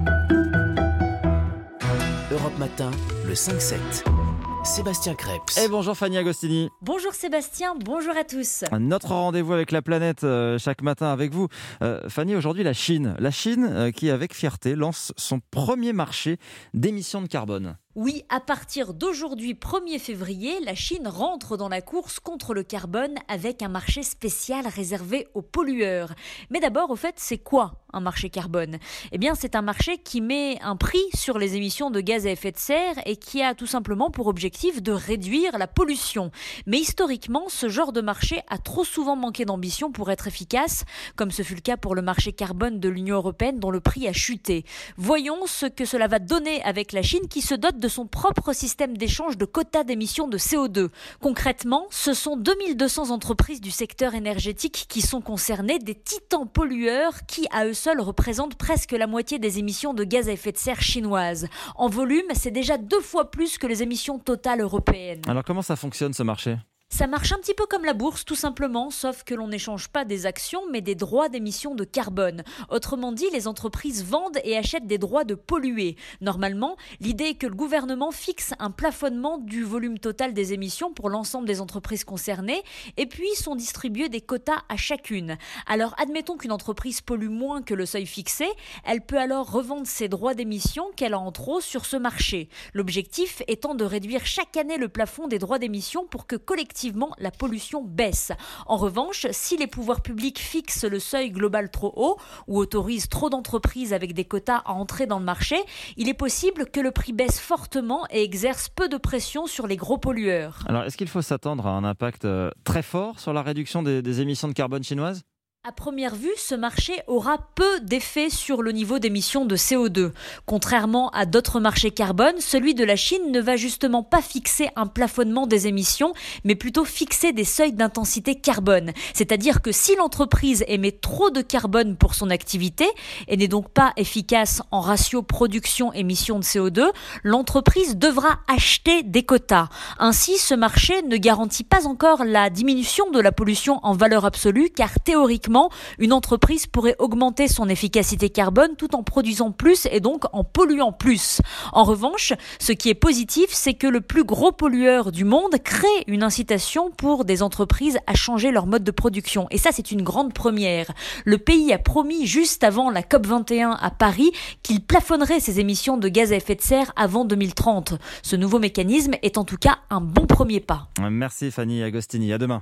Europe Matin, le cinq sept. Sébastien Crêpes. Et bonjour Fanny Agostini. Bonjour Sébastien, bonjour à tous. Notre rendez-vous avec la planète euh, chaque matin avec vous. Euh, Fanny, aujourd'hui la Chine. La Chine euh, qui avec fierté lance son premier marché d'émissions de carbone. Oui, à partir d'aujourd'hui, premier février, la Chine rentre dans la course contre le carbone avec un marché spécial réservé aux pollueurs. Mais d'abord, au fait, c'est quoi un marché carbone ? Eh bien, c'est un marché qui met un prix sur les émissions de gaz à effet de serre et qui a tout simplement pour objectif de réduire la pollution. Mais historiquement, ce genre de marché a trop souvent manqué d'ambition pour être efficace, comme ce fut le cas pour le marché carbone de l'Union européenne dont le prix a chuté. Voyons ce que cela va donner avec la Chine qui se dote de son propre système d'échange de quotas d'émissions de C O deux. Concrètement, ce sont deux mille deux cents entreprises du secteur énergétique qui sont concernées, des titans pollueurs qui, à eux seuls, représentent presque la moitié des émissions de gaz à effet de serre chinoises. En volume, c'est déjà deux fois plus que les émissions totales européennes. Alors comment ça fonctionne ce marché ? Ça marche un petit peu comme la bourse, tout simplement, sauf que l'on n'échange pas des actions, mais des droits d'émission de carbone. Autrement dit, les entreprises vendent et achètent des droits de polluer. Normalement, l'idée est que le gouvernement fixe un plafonnement du volume total des émissions pour l'ensemble des entreprises concernées, et puis sont distribués des quotas à chacune. Alors, admettons qu'une entreprise pollue moins que le seuil fixé, elle peut alors revendre ses droits d'émission qu'elle a en trop sur ce marché. L'objectif étant de réduire chaque année le plafond des droits d'émission pour que collectivement la pollution baisse. En revanche, si les pouvoirs publics fixent le seuil global trop haut ou autorisent trop d'entreprises avec des quotas à entrer dans le marché, il est possible que le prix baisse fortement et exerce peu de pression sur les gros pollueurs. Alors est-ce qu'il faut s'attendre à un impact euh, très fort sur la réduction des, des émissions de carbone chinoises ? À première vue, ce marché aura peu d'effet sur le niveau d'émissions de C O deux. Contrairement à d'autres marchés carbone, celui de la Chine ne va justement pas fixer un plafonnement des émissions, mais plutôt fixer des seuils d'intensité carbone. C'est-à-dire que si l'entreprise émet trop de carbone pour son activité et n'est donc pas efficace en ratio production-émission de C O deux, l'entreprise devra acheter des quotas. Ainsi, ce marché ne garantit pas encore la diminution de la pollution en valeur absolue, car théoriquement, une entreprise pourrait augmenter son efficacité carbone tout en produisant plus et donc en polluant plus. En revanche, ce qui est positif, c'est que le plus gros pollueur du monde crée une incitation pour des entreprises à changer leur mode de production. Et ça, c'est une grande première. Le pays a promis juste avant la COP vingt et un à Paris qu'il plafonnerait ses émissions de gaz à effet de serre avant deux mille trente. Ce nouveau mécanisme est en tout cas un bon premier pas. Merci Fanny Agostini, à demain.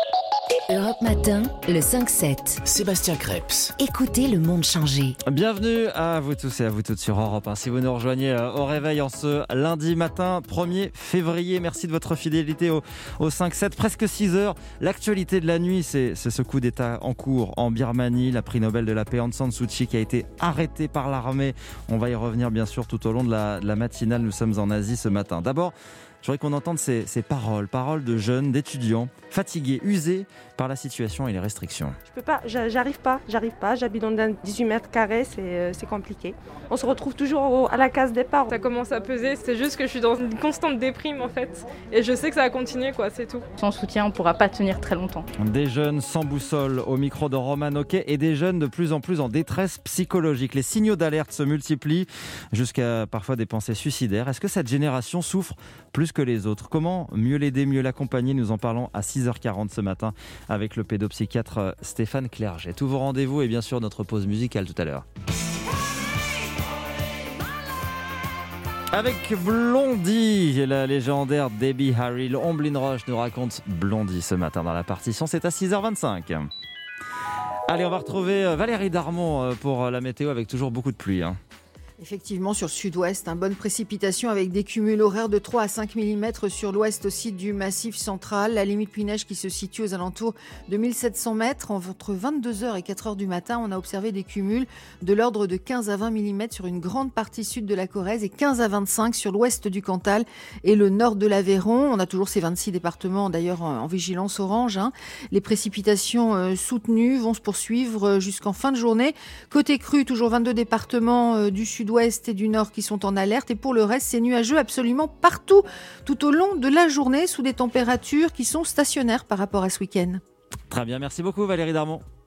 Europe Matin, le cinq sept. Sébastien Crêpes. Écoutez le monde changer. Bienvenue à vous tous et à vous toutes sur Europe un. Si vous nous rejoignez au réveil en ce lundi matin, premier février, merci de votre fidélité au, au cinq sept, presque six heures. L'actualité de la nuit, c'est, c'est ce coup d'État en cours en Birmanie. La prix Nobel de la paix Aung San Suu Kyi qui a été arrêtée par l'armée. On va y revenir bien sûr tout au long de la, de la matinale. Nous sommes en Asie ce matin. D'abord, je voudrais qu'on entende ces, ces paroles, paroles de jeunes, d'étudiants, fatigués, usés par la situation et les restrictions. Je peux pas, j'arrive pas, j'arrive pas. J'habite dans dix-huit mètres carrés, c'est, c'est compliqué. On se retrouve toujours au, à la case départ. Ça commence à peser, c'est juste que je suis dans une constante déprime en fait. Et je sais que ça va continuer, quoi, c'est tout. Sans soutien, on pourra pas tenir très longtemps. Des jeunes sans boussole au micro de Roman Oquet et des jeunes de plus en plus en détresse psychologique. Les signaux d'alerte se multiplient jusqu'à parfois des pensées suicidaires. Est-ce que cette génération souffre plus que les autres ? Comment mieux l'aider, mieux l'accompagner ? Nous en parlons à six heures quarante ce matin avec le pédopsychiatre Stéphane Clerget. Tous vos rendez-vous et bien sûr notre pause musicale tout à l'heure. Avec Blondie, la légendaire Debbie Harry, Omblin Roche nous raconte Blondie ce matin dans la partition, c'est à six heures vingt-cinq. Allez, on va retrouver Valérie Darmon pour la météo avec toujours beaucoup de pluie. Hein. Effectivement, sur le sud-ouest, un bonne précipitation avec des cumuls horaires de trois à cinq millimètres sur l'ouest aussi du massif central. La limite pluie-neige qui se situe aux alentours de mille sept cents mètres. Entre vingt-deux heures et quatre heures du matin, on a observé des cumuls de l'ordre de quinze à vingt millimètres sur une grande partie sud de la Corrèze et quinze à vingt-cinq sur l'ouest du Cantal et le nord de l'Aveyron. On a toujours ces vingt-six départements d'ailleurs en vigilance orange. Hein. Les précipitations euh, soutenues vont se poursuivre jusqu'en fin de journée. Côté crue, toujours vingt-deux départements euh, du sud ouest et du nord qui sont en alerte et pour le reste c'est nuageux absolument partout tout au long de la journée sous des températures qui sont stationnaires par rapport à ce week-end. Très bien, merci beaucoup Valérie Darmon.